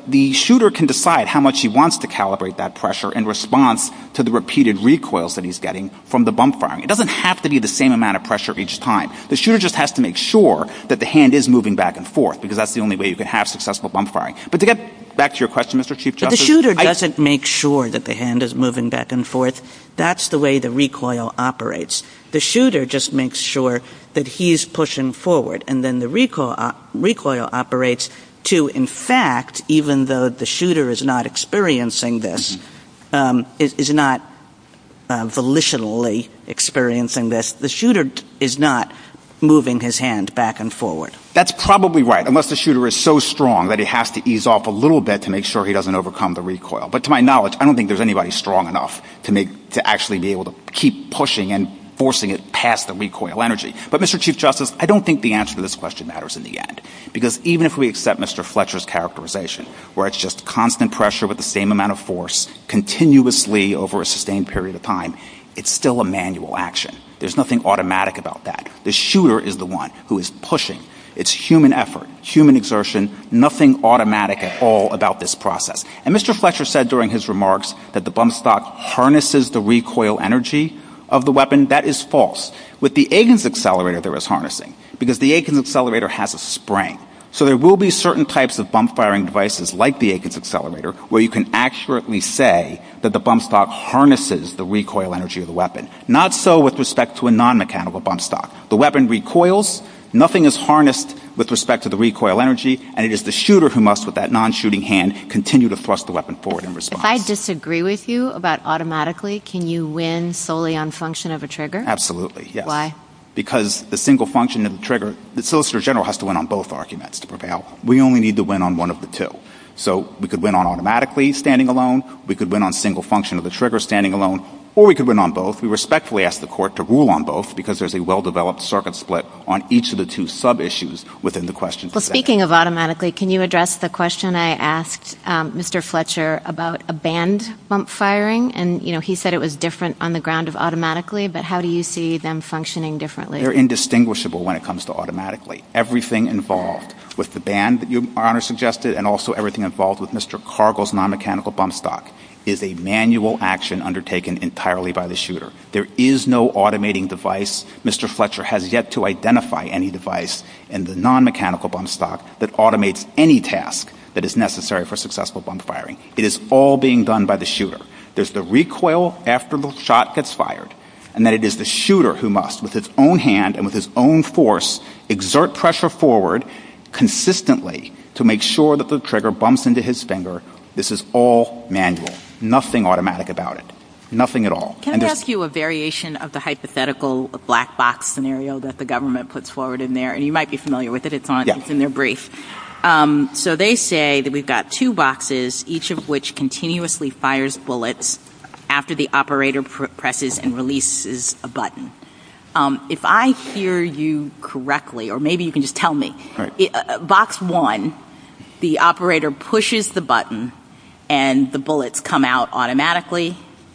the shooter can decide how much he wants to calibrate that pressure in response to the repeated recoils that he's getting from the bump firing. It doesn't have to be the same amount of pressure each time. The shooter just has to make sure that the hand is moving back and forth, because that's the only way you can have successful bump firing. But to get back to your question, Mister Chief Justice. But the shooter I, doesn't make sure that the hand is moving back and forth. That's the way the recoil operates. The shooter just makes sure that he's pushing forward, and then the recoil, uh, recoil operates to, in fact, even though the shooter is not experiencing this, mm-hmm. um, is, is not uh, volitionally experiencing this, the shooter is not moving his hand back and forward. That's probably right, unless the shooter is so strong that he has to ease off a little bit to make sure he doesn't overcome the recoil. But to my knowledge, I don't think there's anybody strong enough to make to actually be able to keep pushing and forcing it past the recoil energy. But, Mister Chief Justice, I don't think the answer to this question matters in the end. Because even if we accept Mister Fletcher's characterization, where it's just constant pressure with the same amount of force continuously over a sustained period of time, it's still a manual action. There's nothing automatic about that. The shooter is the one who is pushing. It's human effort, human exertion, nothing automatic at all about this process. And Mister Fletcher said during his remarks that the bump stock harnesses the recoil energy of the weapon. That is false. With the Agins accelerator, there is harnessing, because the Agins accelerator has a spring. So there will be certain types of bump firing devices like the Agins accelerator where you can accurately say that the bump stock harnesses the recoil energy of the weapon. Not so with respect to a non-mechanical bump stock. The weapon recoils, nothing is harnessed with respect to the recoil energy, and it is the shooter who must, with that non-shooting hand, continue to thrust the weapon forward in response. If I disagree with you about automatically, can you win solely on function of a trigger? Absolutely, yes. Why? Because the single function of the trigger, the Solicitor General has to win on both arguments to prevail. We only need to win on one of the two. So we could win on automatically standing alone, we could win on single function of the trigger standing alone, or we could win on both. We respectfully ask the Court to rule on both because there's a well-developed circuit split on each of the two sub-issues within the question. Well, speaking of automatically, can you address the question I asked um, Mister Fletcher about a band bump firing? And, you know, he said it was different on the ground of automatically, but how do you see them functioning differently? They're indistinguishable when it comes to automatically. Everything involved with the band that Your Honor suggested and also everything involved with Mister Cargill's non-mechanical bump stock is a manual action undertaken entirely by the shooter. There is no automating device. Mister Fletcher has yet to identify any device in the non-mechanical bump stock that automates any task that is necessary for successful bump firing. It is all being done by the shooter. There's the recoil after the shot gets fired, and then it is the shooter who must, with his own hand and with his own force, exert pressure forward consistently to make sure that the trigger bumps into his finger. This is all manual. Nothing automatic about it. Nothing at all. Can and I ask you a variation of the hypothetical black box scenario that the government puts forward in there? And you might be familiar with it. It's on. Yeah. It's in their brief. Um, so they say that we've got two boxes, each of which continuously fires bullets after the operator pr- presses and releases a button. Um, if I hear you correctly, or maybe you can just tell me, right. it, uh, box one, the operator pushes the button and the bullets come out automatically.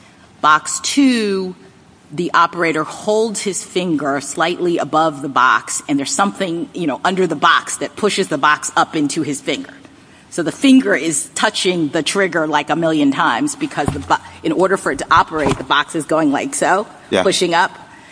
Box two, the operator holds his finger slightly above the box, and there's something, you know, under the box that pushes the box up into his finger. So the finger is touching the trigger like a million times because the bo- in order for it to operate, the box is going like so, yeah. pushing up.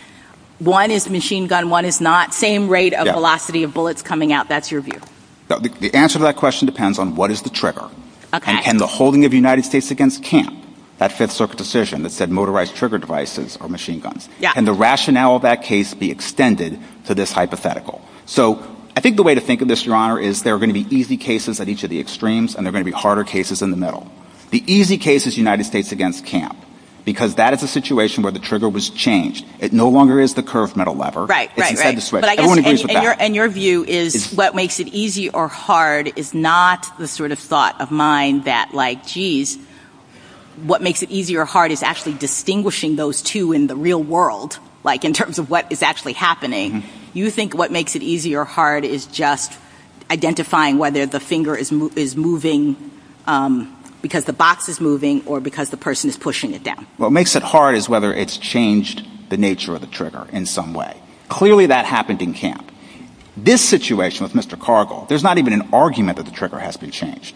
One is machine gun, one is not. Same rate of yeah. velocity of bullets coming out. That's your view. The, the answer to that question depends on what is the trigger. Okay. And can the holding of United States against Camp, that Fifth Circuit decision that said motorized trigger devices or machine guns, yeah. can the rationale of that case be extended to this hypothetical? So I think the way to think of this, Your Honor, is there are going to be easy cases at each of the extremes, and there are going to be harder cases in the middle. The easy case is United States against Camp, because that is a situation where the trigger was changed. It no longer is the curved metal lever. Right, it's right, instead right. the switch. But I guess, Everyone agrees and, with and that. Your, and your view is it's, what makes it easy or hard is not the sort of thought of mine that, like, geez, what makes it easy or hard is actually distinguishing those two in the real world, like in terms of what is actually happening. Mm-hmm. You think what makes it easy or hard is just identifying whether the finger is mo- is moving um, because the box is moving or because the person is pushing it down. What makes it hard is whether it's changed the nature of the trigger in some way. Clearly that happened in Camp. This situation with Mister Cargill, there's not even an argument that the trigger has been changed.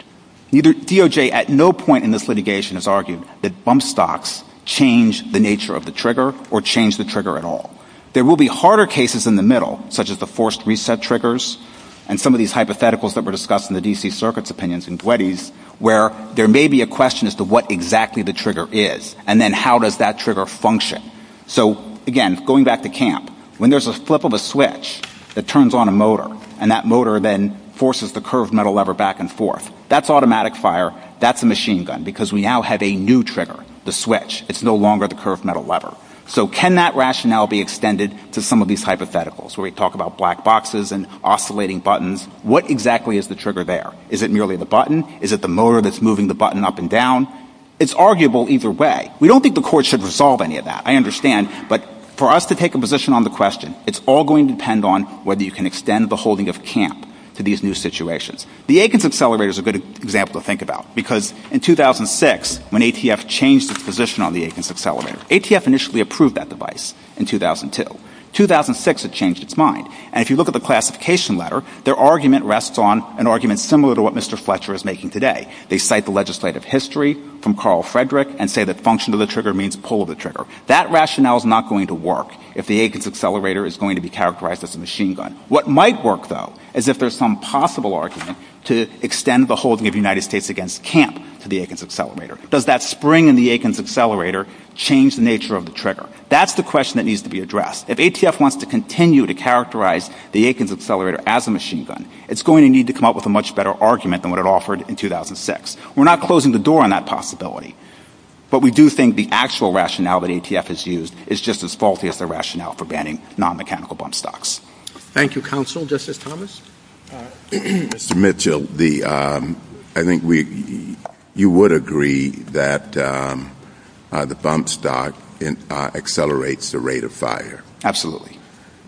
Neither D O J at no point in this litigation has argued that bump stocks change the nature of the trigger or change the trigger at all. There will be harder cases in the middle, such as the forced reset triggers and some of these hypotheticals that were discussed in the D C Circuit's opinions in Guedes, where there may be a question as to what exactly the trigger is, and then how does that trigger function. So, again, going back to camp, when there's a flip of a switch that turns on a motor, and that motor then forces the curved metal lever back and forth, that's automatic fire, that's a machine gun, because we now have a new trigger, the switch. It's no longer the curved metal lever. So can that rationale be extended to some of these hypotheticals where we talk about black boxes and oscillating buttons? What exactly is the trigger there? Is it merely the button? Is it the motor that's moving the button up and down? It's arguable either way. We don't think the court should resolve any of that. I understand. But for us to take a position on the question, it's all going to depend on whether you can extend the holding of camp to these new situations. The Akins accelerator is a good example to think about, because in two thousand six, when A T F changed its position on the Akins accelerator, A T F initially approved that device in two thousand two. two thousand six, it changed its mind. And if you look at the classification letter, their argument rests on an argument similar to what Mister Fletcher is making today. They cite the legislative history from Carl Frederick and say that function of the trigger means pull of the trigger. That rationale is not going to work if the Akins accelerator is going to be characterized as a machine gun. What might work, though, is if there's some possible argument to extend the holding of the United States against camp to the Akins accelerator. Does that spring in the Akins accelerator change the nature of the trigger? That's the question that needs to be addressed. If A T F wants to continue to characterize the Akins accelerator as a machine gun, it's going to need to come up with a much better argument than what it offered in two thousand six. We're not closing the door on that possibility. But we do think the actual rationale that A T F has used is just as faulty as the rationale for banning non-mechanical bump stocks. Thank you, counsel. Justice Thomas? Uh, Mister Mitchell, the, um, I think we, you would agree that um, uh, the bump stock in, uh, accelerates the rate of fire. Absolutely.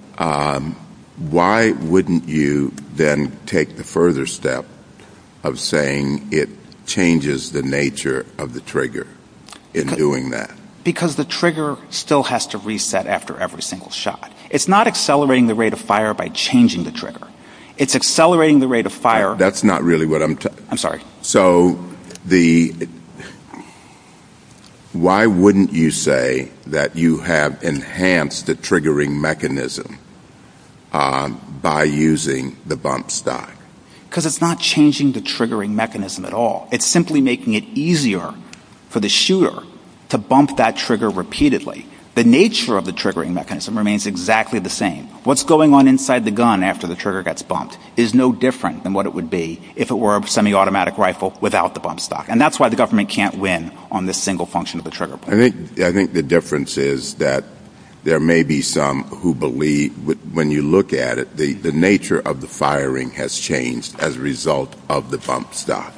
Um, why wouldn't you then take the further step of saying it changes the nature of the trigger in because, doing that? Because the trigger still has to reset after every single shot. It's not accelerating the rate of fire by changing the trigger. It's accelerating the rate of fire. That's not really what I'm t- I'm sorry. So the why wouldn't you say that you have enhanced the triggering mechanism um, by using the bump stock? Because it's not changing the triggering mechanism at all. It's simply making it easier for the shooter to bump that trigger repeatedly. The nature of the triggering mechanism remains exactly the same. What's going on inside the gun after the trigger gets bumped is no different than what it would be if it were a semi-automatic rifle without the bump stock. And that's why the government can't win on this single function of the trigger point. I think, I think the difference is that there may be some who believe, when you look at it, the, the nature of the firing has changed as a result of the bump stock.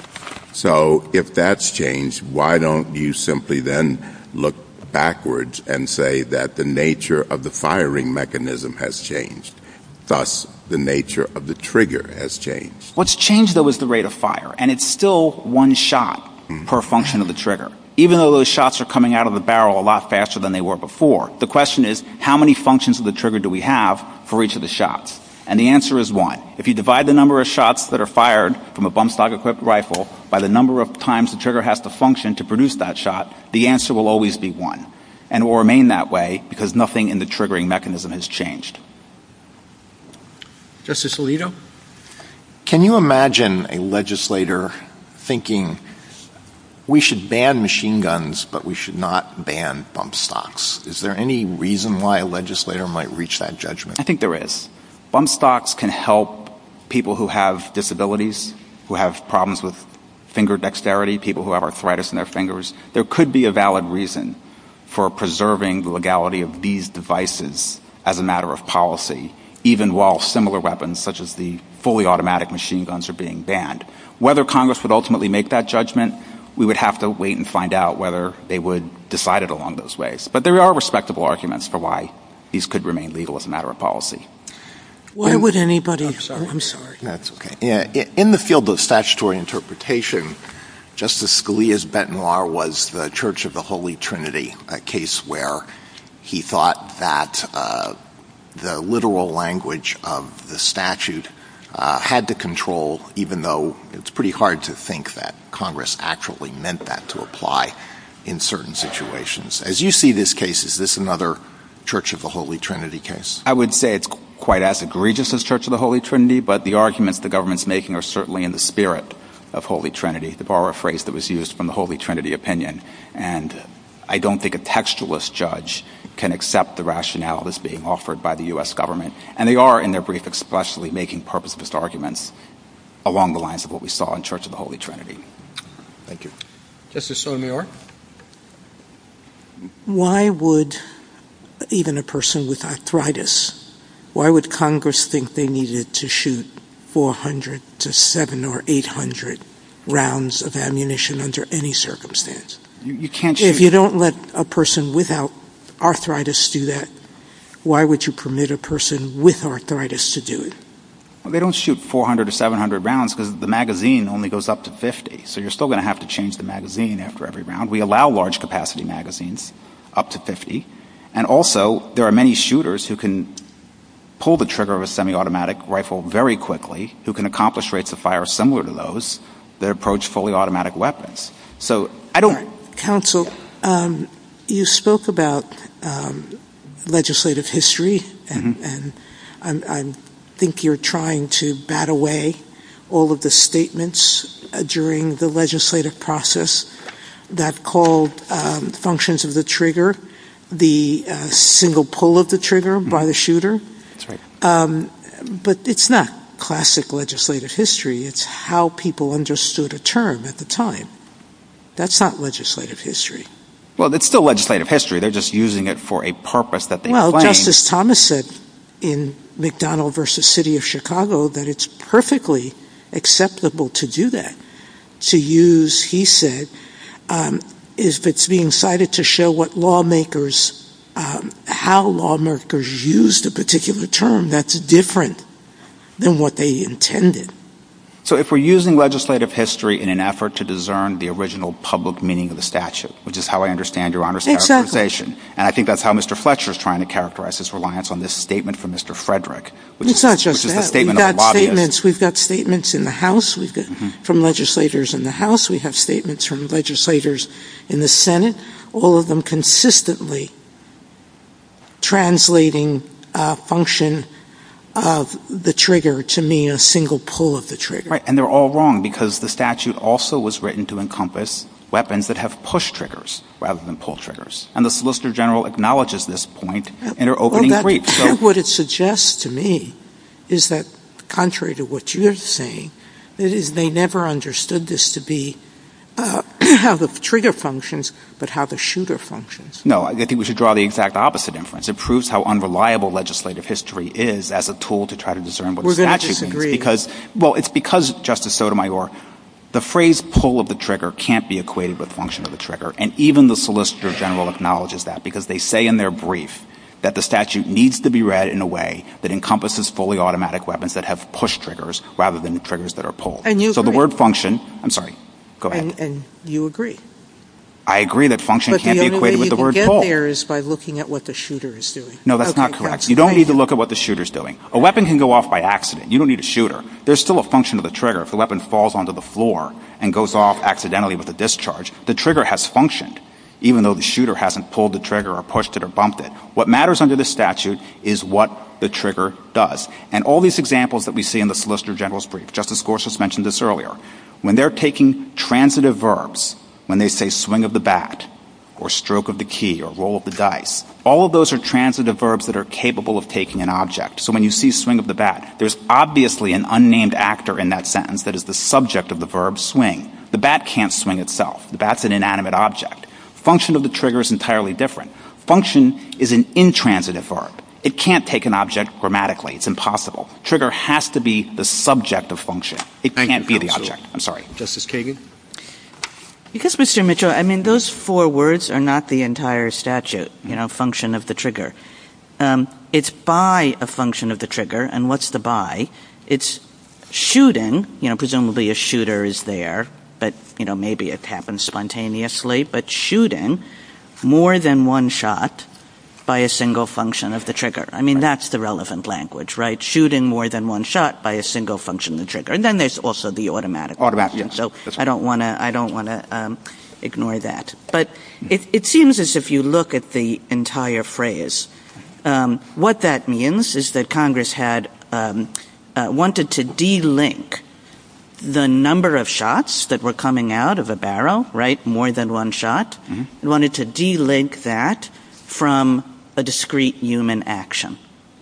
So if that's changed, why don't you simply then look backwards and say that the nature of the firing mechanism has changed? Thus, the nature of the trigger has changed. What's changed, though, is the rate of fire, and it's still one shot mm-hmm. per function of the trigger. Even though those shots are coming out of the barrel a lot faster than they were before, the question is, how many functions of the trigger do we have for each of the shots? And the answer is one. If you divide the number of shots that are fired from a bump stock-equipped rifle by the number of times the trigger has to function to produce that shot, the answer will always be one. And it will remain that way because nothing in the triggering mechanism has changed. Justice Alito? Can you imagine a legislator thinking we should ban machine guns, but we should not ban bump stocks? Is there any reason why a legislator might reach that judgment? I think there is. Bump stocks can help people who have disabilities, who have problems with finger dexterity, people who have arthritis in their fingers. There could be a valid reason for preserving the legality of these devices as a matter of policy, even while similar weapons, such as the fully automatic machine guns, are being banned. Whether Congress would ultimately make that judgment, we would have to wait and find out whether they would decide it along those ways. But there are respectable arguments for why these could remain legal as a matter of policy. Why in, would anybody I'm sorry. Oh, I'm sorry. That's okay. Yeah, in the field of statutory interpretation, Justice Scalia's bête noire was the Church of the Holy Trinity, a case where he thought that uh, the literal language of the statute uh, had to control, even though it's pretty hard to think that Congress actually meant that to apply in certain situations. As you see this case, is this another Church of the Holy Trinity case? I would say it's quite as egregious as Church of the Holy Trinity, but the arguments the government's making are certainly in the spirit of Holy Trinity, the borrow phrase that was used from the Holy Trinity opinion. And I don't think a textualist judge can accept the rationale that's being offered by the U S government. And they are, in their brief, especially making purposeful arguments along the lines of what we saw in Church of the Holy Trinity. Thank you. Justice Sotomayor? Why would even a person with arthritis, why would Congress think they needed to shoot four hundred to seven or eight hundred rounds of ammunition under any circumstance? You, you can't shoot. If you don't let a person without arthritis do that, why would you permit a person with arthritis to do it? Well, they don't shoot four hundred or seven hundred rounds because the magazine only goes up to fifty. So you're still going to have to change the magazine after every round. We allow large capacity magazines up to fifty. And also, there are many shooters who can pull the trigger of a semi-automatic rifle very quickly, who can accomplish rates of fire similar to those that approach fully automatic weapons. So I don't... Right. Counsel, um, you spoke about um, legislative history, and, mm-hmm. and I'm, I'm think you're trying to bat away all of the statements uh, during the legislative process that called um, functions of the trigger the uh, single pull of the trigger mm-hmm. by the shooter. That's right. Um, but it's not classic legislative history. It's how people understood a term at the time. That's not legislative history. Well, it's still legislative history. They're just using it for a purpose that they well, claim. Well, Justice Thomas said in McDonald versus City of Chicago that it's perfectly acceptable to do that, to use, he said, um, if it's being cited to show what lawmakers, um, how lawmakers used a particular term that's different than what they intended. So if we're using legislative history in an effort to discern the original public meaning of the statute, which is how I understand Your Honor's exactly. characterization, and I think that's how Mister Fletcher is trying to characterize his reliance on this statement from Mister Frederick, which, it's is, not just which is that. the statement we've got of a lobbyist. Statements, we've got statements in the House, we've got mm-hmm. from legislators in the House, we have statements from legislators in the Senate, all of them consistently translating uh, function of the trigger to mean a single pull of the trigger. Right, and they're all wrong because the statute also was written to encompass weapons that have push triggers rather than pull triggers. And the Solicitor General acknowledges this point in her opening well, that, brief. So what it suggests to me is that, contrary to what you're saying, that is they never understood this to be uh, how the trigger functions, but how the shooter functions. No, I think we should draw the exact opposite inference. It proves how unreliable legislative history is as a tool to try to discern what We're a statute disagree. means. Because, well, it's because, Justice Sotomayor, the phrase pull of the trigger can't be equated with function of the trigger. And even the Solicitor General acknowledges that because they say in their brief that the statute needs to be read in a way that encompasses fully automatic weapons that have push triggers rather than triggers that are pulled. And you so agree. the word function, I'm sorry, go ahead. And, and you agree. I agree that function but can't the be equated with the word pull. But the pull. only way you can get there is by looking at what the shooter is doing. No, that's okay, not correct. counsel, you don't need you. to look at what the shooter's doing. A weapon can go off by accident. You don't need a shooter. There's still a function of the trigger. If the weapon falls onto the floor and goes off accidentally with a discharge, the trigger has functioned, even though the shooter hasn't pulled the trigger or pushed it or bumped it. What matters under this statute is what the trigger does. And all these examples that we see in the Solicitor General's brief, Justice Gorsuch mentioned this earlier, when they're taking transitive verbs, when they say swing of the bat, or stroke of the key, or roll of the dice. All of those are transitive verbs that are capable of taking an object. So when you see swing of the bat, there's obviously an unnamed actor in that sentence that is the subject of the verb swing. The bat can't swing itself. The bat's an inanimate object. Function of the trigger is entirely different. Function is an intransitive verb. It can't take an object grammatically. It's impossible. Trigger has to be the subject of function. It Thank can't you, be counsel. the object. I'm sorry. Justice Kagan? Because, Mister Mitchell, I mean, those four words are not the entire statute, you know, function of the trigger. Um, it's by a function of the trigger, and what's the by? It's shooting, you know, presumably a shooter is there, but, you know, maybe it happens spontaneously, but shooting more than one shot by a single function of the trigger. I mean, that's the relevant language, right? Shooting more than one shot by a single function of the trigger. And then there's also the automatic. Automatic, yes. So I don't want to, I don't want to um, ignore that. But it, it seems as if you look at the entire phrase, um, what that means is that Congress had um, uh, wanted to de-link the number of shots that were coming out of a barrel, right, more than one shot, mm-hmm. and wanted to de-link that from a discrete human action.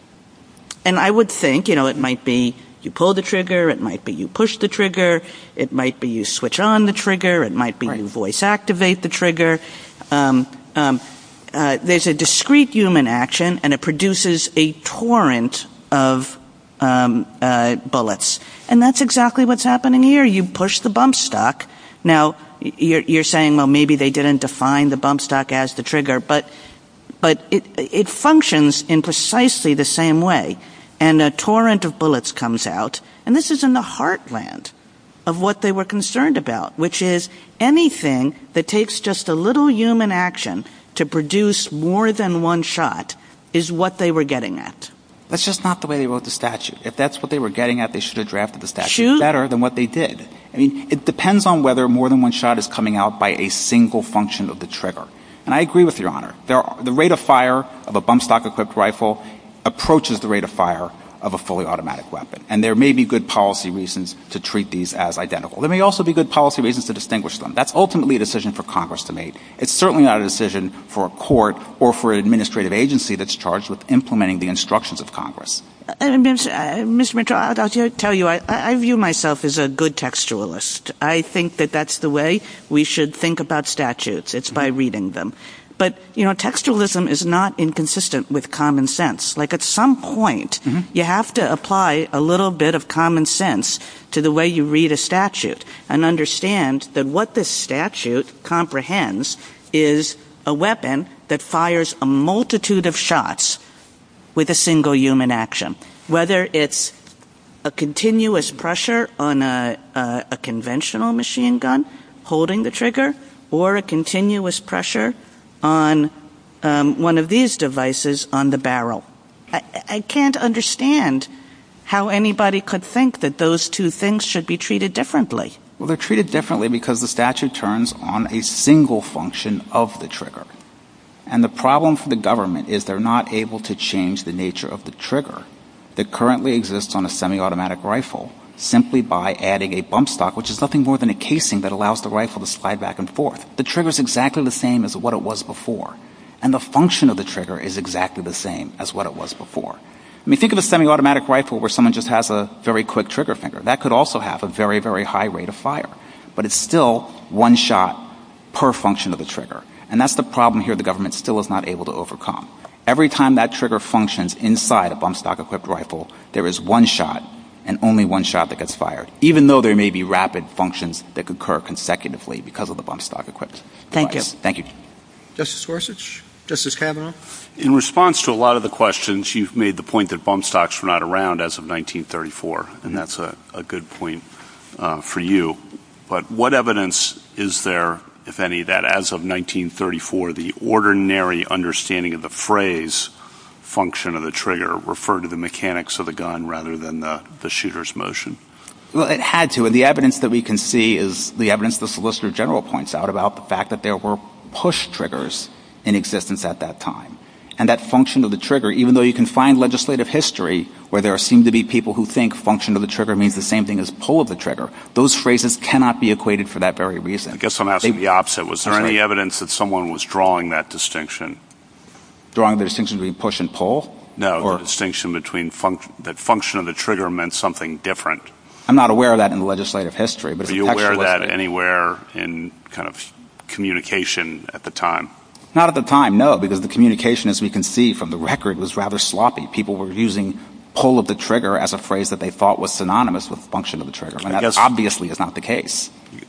And I would think, you know, it might be you pull the trigger, it might be you push the trigger, it might be you switch on the trigger, it might be right. you voice activate the trigger. Um, um, uh, there's a discrete human action, and it produces a torrent of um, uh, bullets. And that's exactly what's happening here. You push the bump stock. Now, you're, you're saying, well, maybe they didn't define the bump stock as the trigger, but but it it functions in precisely the same way. And a torrent of bullets comes out. And this is in the heartland of what they were concerned about, which is anything that takes just a little human action to produce more than one shot is what they were getting at. That's just not the way they wrote the statute. If that's what they were getting at, they should have drafted the statute Shoot. better than what they did. I mean, it depends on whether more than one shot is coming out by a single function of the trigger. And I agree with Your Honor. There are, the rate of fire of a bump stock-equipped rifle approaches the rate of fire of a fully automatic weapon. And there may be good policy reasons to treat these as identical. There may also be good policy reasons to distinguish them. That's ultimately a decision for Congress to make. It's certainly not a decision for a court or for an administrative agency that's charged with implementing the instructions of Congress. Uh, Mister Mitchell, I'll, I'll tell you, I, I view myself as a good textualist. I think that that's the way we should think about statutes. It's mm-hmm. by reading them. But, you know, textualism is not inconsistent with common sense. Like, at some point, mm-hmm. you have to apply a little bit of common sense to the way you read a statute and understand that what this statute comprehends is a weapon that fires a multitude of shots with a single human action, whether it's a continuous pressure on a, a, a conventional machine gun holding the trigger or a continuous pressure on um, one of these devices on the barrel. I, I can't understand how anybody could think that those two things should be treated differently. Well, they're treated differently because the statute turns on a single function of the trigger. And the problem for the government is they're not able to change the nature of the trigger that currently exists on a semi-automatic rifle simply by adding a bump stock, which is nothing more than a casing that allows the rifle to slide back and forth. The trigger is exactly the same as what it was before. And the function of the trigger is exactly the same as what it was before. I mean, think of a semi-automatic rifle where someone just has a very quick trigger finger. That could also have a very, very high rate of fire. But it's still one shot per function of the trigger. And that's the problem here the government still is not able to overcome. Every time that trigger functions inside a bump stock-equipped rifle, there is one shot and only one shot that gets fired, even though there may be rapid functions that could occur consecutively because of the bump stock equipped Thank device. you. Thank you. Justice Gorsuch? Justice Kavanaugh? In response to a lot of the questions, you've made the point that bump stocks were not around as of nineteen thirty-four, and that's a, a good point uh, for you. But what evidence is there, if any, that as of nineteen thirty-four, the ordinary understanding of the phrase function of the trigger referred to the mechanics of the gun rather than the, the shooter's motion? Well, it had to, and the evidence that we can see is the evidence the Solicitor General points out about the fact that there were push triggers in existence at that time. And that function of the trigger, even though you can find legislative history where there seem to be people who think function of the trigger means the same thing as pull of the trigger, those phrases cannot be equated for that very reason. I guess I'm asking they, the opposite. Was there any right. evidence that someone was drawing that distinction? Drawing the distinction between push and pull? No, or, the distinction between func- that function of the trigger meant something different. I'm not aware of that in the legislative history. But Are you aware of that anywhere in kind of communication at the time? Not at the time, no, because the communication, as we can see from the record, was rather sloppy. People were using pull of the trigger as a phrase that they thought was synonymous with function of the trigger. And I that guess, obviously is not the case.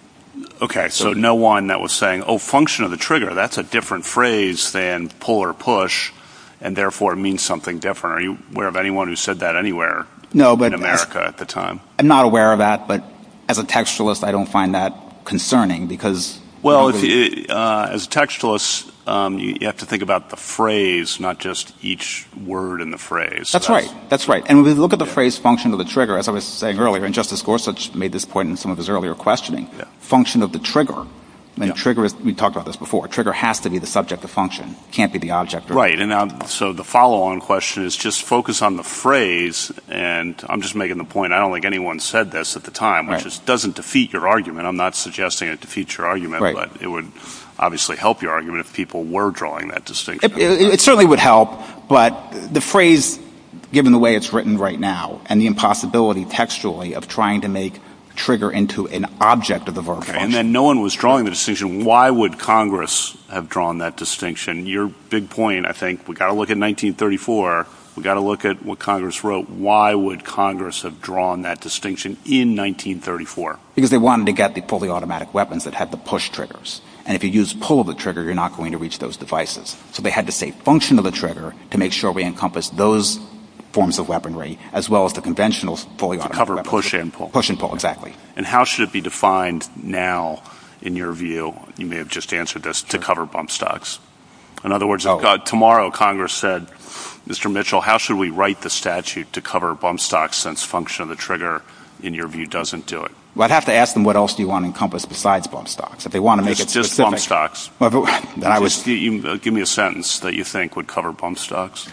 Okay, so, so no one that was saying, oh, function of the trigger, that's a different phrase than pull or push, and therefore it means something different. Are you aware of anyone who said that anywhere no, but in America as, at the time? I'm not aware of that, but as a textualist, I don't find that concerning because Well, if you, uh, as a textualist, um, you, you have to think about the phrase, not just each word in the phrase. That's, so that's right. That's right. And when we look at the yeah. phrase function of the trigger, as I was saying earlier, and Justice Gorsuch made this point in some of his earlier questioning, yeah. function of the trigger. And yeah. trigger is, we talked about this before, trigger has to be the subject of function, can't be the object. Right. And now, so the follow-on question is just focus on the phrase, and I'm just making the point, I don't think anyone said this at the time, which right. is, doesn't defeat your argument. I'm not suggesting it defeats your argument, right. but it would obviously help your argument if people were drawing that distinction. It, it, it certainly would help, but the phrase, given the way it's written right now, and the impossibility textually of trying to make trigger into an object of the verb okay, function. And then no one was drawing the distinction. Why would Congress have drawn that distinction? Your big point, I think, we got to look at nineteen thirty-four. We got to look at what Congress wrote. Why would Congress have drawn that distinction in nineteen thirty-four? Because they wanted to get the fully automatic weapons that had the push triggers. And if you use pull of the trigger, you're not going to reach those devices. So they had to say function of the trigger to make sure we encompass those forms of weaponry, as well as the conventional fully automatic cover weapons. push and pull. Push and pull, exactly. And how should it be defined now, in your view? You may have just answered this, sure. to cover bump stocks. In other words, oh. if uh, tomorrow Congress said, Mister Mitchell, how should we write the statute to cover bump stocks since function of the trigger, in your view, doesn't do it? Well, I'd have to ask them what else do you want to encompass besides bump stocks. If they want to make just, it just specific. Just bump stocks. Well, if it, then I just, would. You, uh, give me a sentence that you think would cover bump stocks.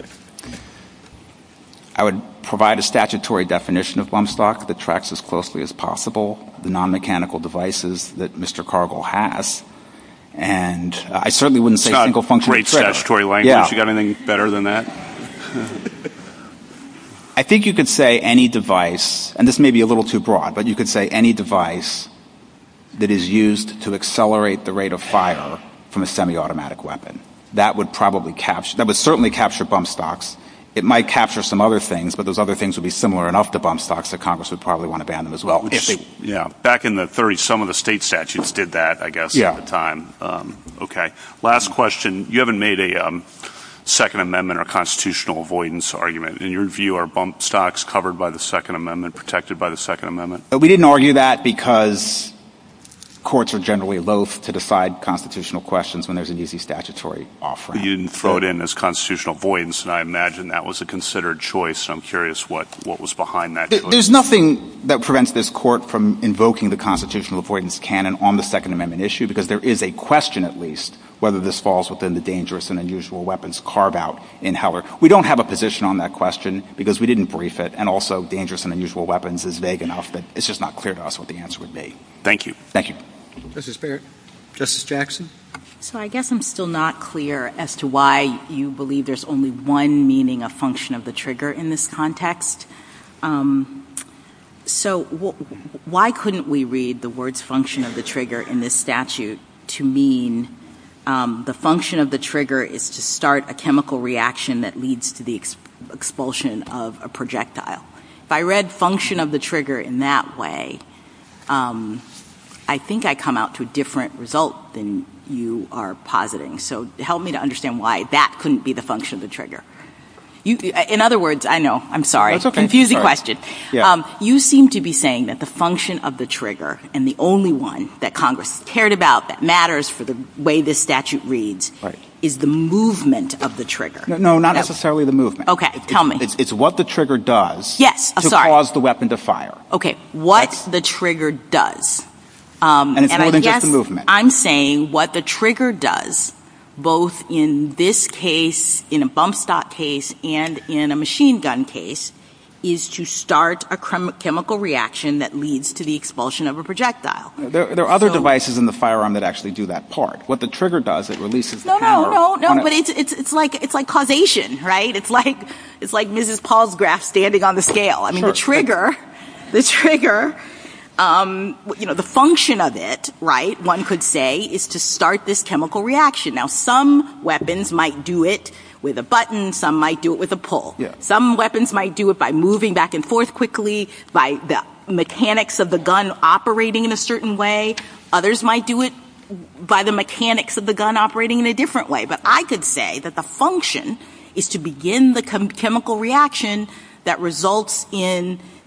I would provide a statutory definition of bump stock that tracks as closely as possible the non-mechanical devices that Mister Cargill has. And uh, I certainly wouldn't say single function great trigger. Statutory language. Yeah. You got anything better than that? I think you could say any device, and this may be a little too broad, but you could say any device that is used to accelerate the rate of fire from a semi-automatic weapon. That would probably capture, that would certainly capture bump stocks. It might capture some other things, but those other things would be similar enough to bump stocks that Congress would probably want to ban them as well. Which, if they, yeah. Back in the thirties, some of the state statutes did that, I guess, yeah. at the time. Um, okay. Last question. You haven't made a um, Second Amendment or constitutional avoidance argument. In your view, are bump stocks covered by the Second Amendment, protected by the Second Amendment? We didn't argue that because courts are generally loath to decide constitutional questions when there's an easy statutory off-ramp. You didn't throw it in as constitutional avoidance, and I imagine that was a considered choice. I'm curious what, what was behind that choice. There's nothing that prevents this court from invoking the constitutional avoidance canon on the Second Amendment issue, because there is a question, at least, whether this falls within the dangerous and unusual weapons carve-out in Heller. We don't have a position on that question because we didn't brief it, and also dangerous and unusual weapons is vague enough that it's just not clear to us what the answer would be. Thank you. Thank you. Justice Barrett. Justice Jackson? So I guess I'm still not clear as to why you believe there's only one meaning of function of the trigger in this context. Um, so w- why couldn't we read the words function of the trigger in this statute to mean um, the function of the trigger is to start a chemical reaction that leads to the ex- expulsion of a projectile? If I read function of the trigger in that way, um, I think I come out to a different result than you are positing. So help me to understand why that couldn't be the function of the trigger. You, in other words, I know, I'm sorry, That's okay. confusing Sorry. question. Yeah. Um, you seem to be saying that the function of the trigger, and the only one that Congress cared about that matters for the way this statute reads, right. is the movement of the trigger. No, no not no. necessarily the movement. Okay, it's, tell me. It's, it's what the trigger does yes, oh, to sorry. cause the weapon to fire. Okay, what That's, the trigger does. Um, and it's and more I than guess just the movement. I'm saying what the trigger does, both in this case, in a bump stock case, and in a machine gun case, is to start a chem- chemical reaction that leads to the expulsion of a projectile. There, there are other so, devices in the firearm that actually do that part. What the trigger does, it releases the no, hammer. No, no, no, no. But it's it's it's like it's like causation, right? It's like it's like Missus Paul's graph standing on the scale. I mean, sure. the trigger, the trigger. Um, you know, the function of it, right, one could say, is to start this chemical reaction. Now, some weapons might do it with a button. Some might do it with a pull. Yeah. Some weapons might do it by moving back and forth quickly, by the mechanics of the gun operating in a certain way. Others might do it by the mechanics of the gun operating in a different way. But I could say that the function is to begin the chem- chemical reaction that results in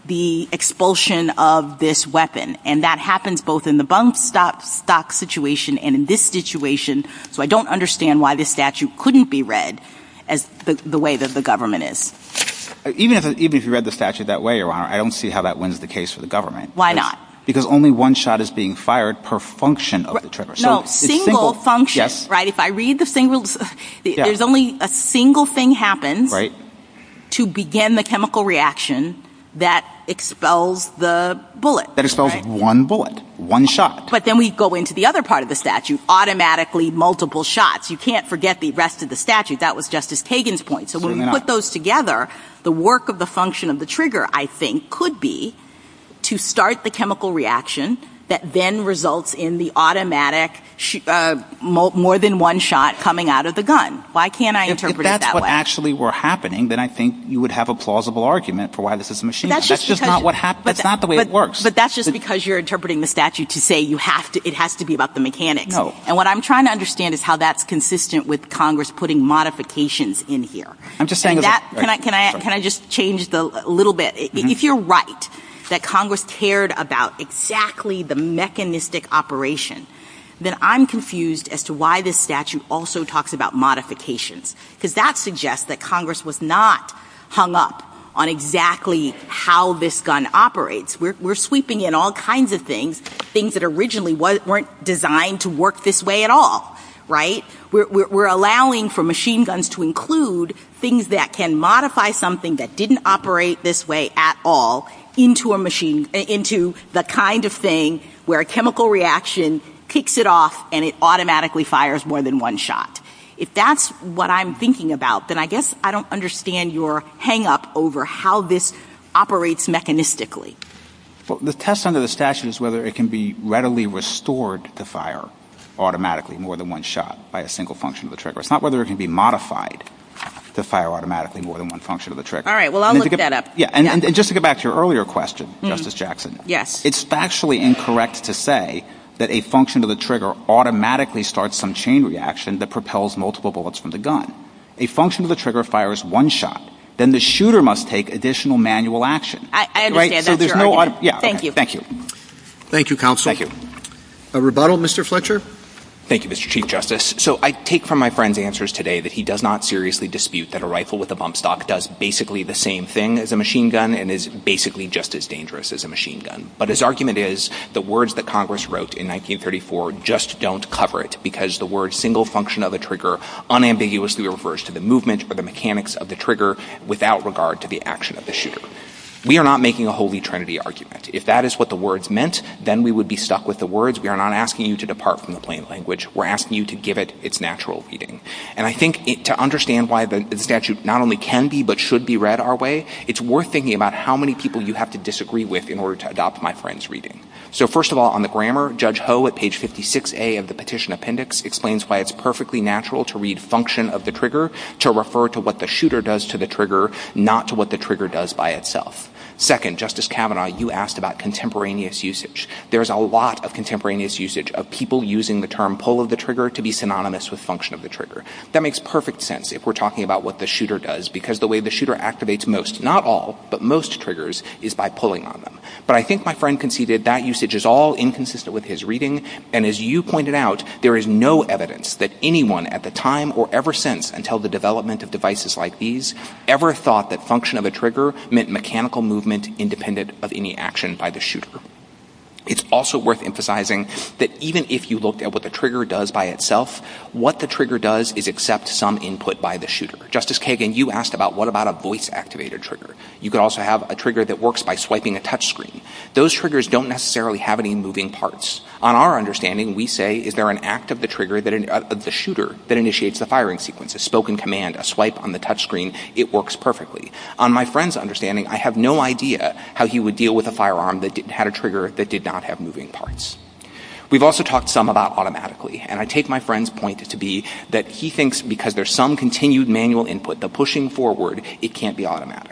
the expulsion of this weapon. And that happens both in the bump stock, stock situation and in this situation. So I don't understand why this statute couldn't be read as the, the way that the government is. Even if, even if you read the statute that way, Your Honor, I don't see how that wins the case for the government. Why not? Because only one shot is being fired per function of the trigger. No, so single, single function, yes. right? If I read the single, yeah. there's only a single thing happens right. to begin the chemical reaction that expels the bullet. That expels right? one bullet, one shot. But then we go into the other part of the statute, automatically multiple shots. You can't forget the rest of the statute. That was Justice Kagan's point. So Certainly when we not. put those together, the work of the function of the trigger, I think, could be to start the chemical reaction that then results in the automatic sh- uh, mo- more than one shot coming out of the gun. Why can't I if, interpret if that's it that what way? actually were happening, then I think you would have a plausible argument for why this is a machine gun. That's That's just, just not what happens. That's that, not the way but, it works. But that's just but, because you're interpreting the statute to say you have to, it has to be about the mechanics. No. And what I'm trying to understand is how that's consistent with Congress putting modifications in here. I'm just saying and that, a, can right, I, can I, sorry. can I just change the a little bit? Mm-hmm. If you're right, that Congress cared about exactly the mechanistic operation, then I'm confused as to why this statute also talks about modifications, because that suggests that Congress was not hung up on exactly how this gun operates. We're, we're sweeping in all kinds of things, things that originally was, weren't designed to work this way at all, right? We're, we're, we're allowing for machine guns to include things that can modify something that didn't operate this way at all into a machine, into the kind of thing where a chemical reaction kicks it off and it automatically fires more than one shot. If that's what I'm thinking about, then I guess I don't understand your hang-up over how this operates mechanistically. Well, the test under the statute is whether it can be readily restored to fire automatically more than one shot by a single function of the trigger. It's not whether it can be modified to fire automatically more than one function of the trigger. All right, well, I'll look get, that up. Yeah, and, yeah. And, and just to get back to your earlier question, mm. Justice Jackson. Yes. It's factually incorrect to say that a function of the trigger automatically starts some chain reaction that propels multiple bullets from the gun. A function of the trigger fires one shot. Then the shooter must take additional manual action. I, I understand. Right? That's so there's your no argument. auto- yeah, Thank okay. you. Thank you. Thank you, counsel. Thank you. A rebuttal, Mister Fletcher? Thank you, Mister Chief Justice. So I take from my friend's answers today that he does not seriously dispute that a rifle with a bump stock does basically the same thing as a machine gun and is basically just as dangerous as a machine gun. But his argument is the words that Congress wrote in nineteen thirty-four just don't cover it because the word single function of a trigger unambiguously refers to the movement or the mechanics of the trigger without regard to the action of the shooter. We are not making a holy trinity argument. If that is what the words meant, then we would be stuck with the words. We are not asking you to depart from the plain language. We're asking you to give it its natural reading. And I think it, to understand why the, the statute not only can be but should be read our way, it's worth thinking about how many people you have to disagree with in order to adopt my friend's reading. So first of all, on the grammar, Judge Ho at page fifty-six A of the petition appendix explains why it's perfectly natural to read function of the trigger to refer to what the shooter does to the trigger, not to what the trigger does by itself. Second, Justice Kavanaugh, you asked about contemporaneous usage. There's a lot of contemporaneous usage of people using the term pull of the trigger to be synonymous with function of the trigger. That makes perfect sense if we're talking about what the shooter does, because the way the shooter activates most, not all, but most triggers, is by pulling on them. But I think my friend conceded that usage is all inconsistent with his reading, and as you pointed out, there is no evidence that anyone at the time or ever since until the development of devices like these ever thought that function of a trigger meant mechanical movement independent of any action by the shooter. It's also worth emphasizing that even if you looked at what the trigger does by itself, what the trigger does is accept some input by the shooter. Justice Kagan, you asked about what about a voice-activated trigger. You could also have a trigger that works by swiping a touchscreen. Those triggers don't necessarily have any moving parts. On our understanding, we say, is there an act of the trigger, that uh, of the shooter, that initiates the firing sequence, a spoken command, a swipe on the touchscreen, it works perfectly. On my friend's understanding, I have no idea how he would deal with a firearm that did, had a trigger that did not have moving parts. We've also talked some about automatically, and I take my friend's point to be that he thinks because there's some continued manual input, the pushing forward, it can't be automatic.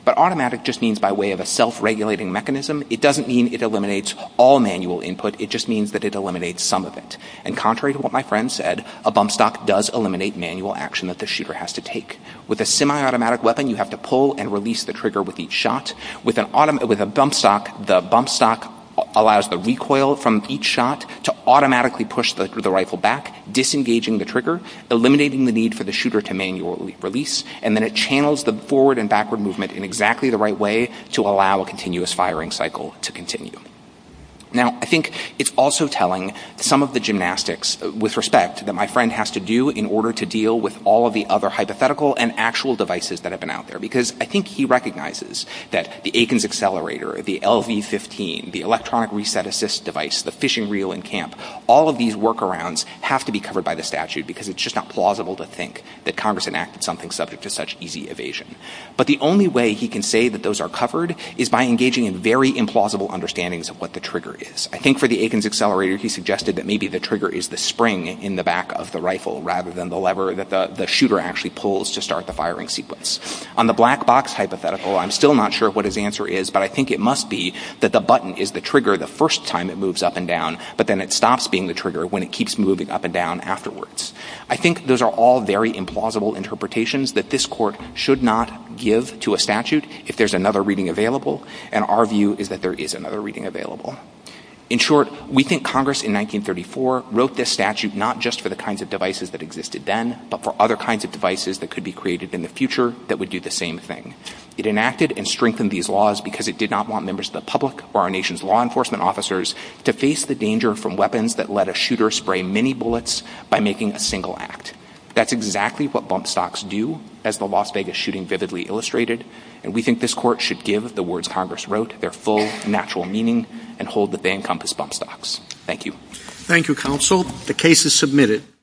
But automatic just means by way of a self-regulating mechanism. It doesn't mean it eliminates all manual input. It just means that it eliminates some of it. And contrary to what my friend said, a bump stock does eliminate manual action that the shooter has to take. With a semi-automatic weapon, you have to pull and release the trigger with each shot. With an autom- with a bump stock, the bump stock allows the recoil from each shot to automatically push the, the rifle back, disengaging the trigger, eliminating the need for the shooter to manually release, and then it channels the forward and backward movement in exactly the right way to allow a continuous firing cycle to continue. Now, I think it's also telling some of the gymnastics, uh, with respect, that my friend has to do in order to deal with all of the other hypothetical and actual devices that have been out there. Because I think he recognizes that the Akins accelerator, the L V fifteen, the electronic reset assist device, the fishing reel in camp, all of these workarounds have to be covered by the statute because it's just not plausible to think that Congress enacted something subject to such easy evasion. But the only way he can say that those are covered is by engaging in very implausible understandings of what the trigger is. Is. I think for the Akins accelerator, he suggested that maybe the trigger is the spring in the back of the rifle rather than the lever that the, the shooter actually pulls to start the firing sequence. On the black box hypothetical, I'm still not sure what his answer is, but I think it must be that the button is the trigger the first time it moves up and down, but then it stops being the trigger when it keeps moving up and down afterwards. I think those are all very implausible interpretations that this Court should not give to a statute if there's another reading available, and our view is that there is another reading available. In short, we think Congress in nineteen thirty-four wrote this statute not just for the kinds of devices that existed then, but for other kinds of devices that could be created in the future that would do the same thing. It enacted and strengthened these laws because it did not want members of the public or our nation's law enforcement officers to face the danger from weapons that let a shooter spray many bullets by making a single act. That's exactly what bump stocks do, as the Las Vegas shooting vividly illustrated, and we think this Court should give the words Congress wrote their full natural meaning and hold that they encompass bump stocks. Thank you. Thank you, counsel. The case is submitted.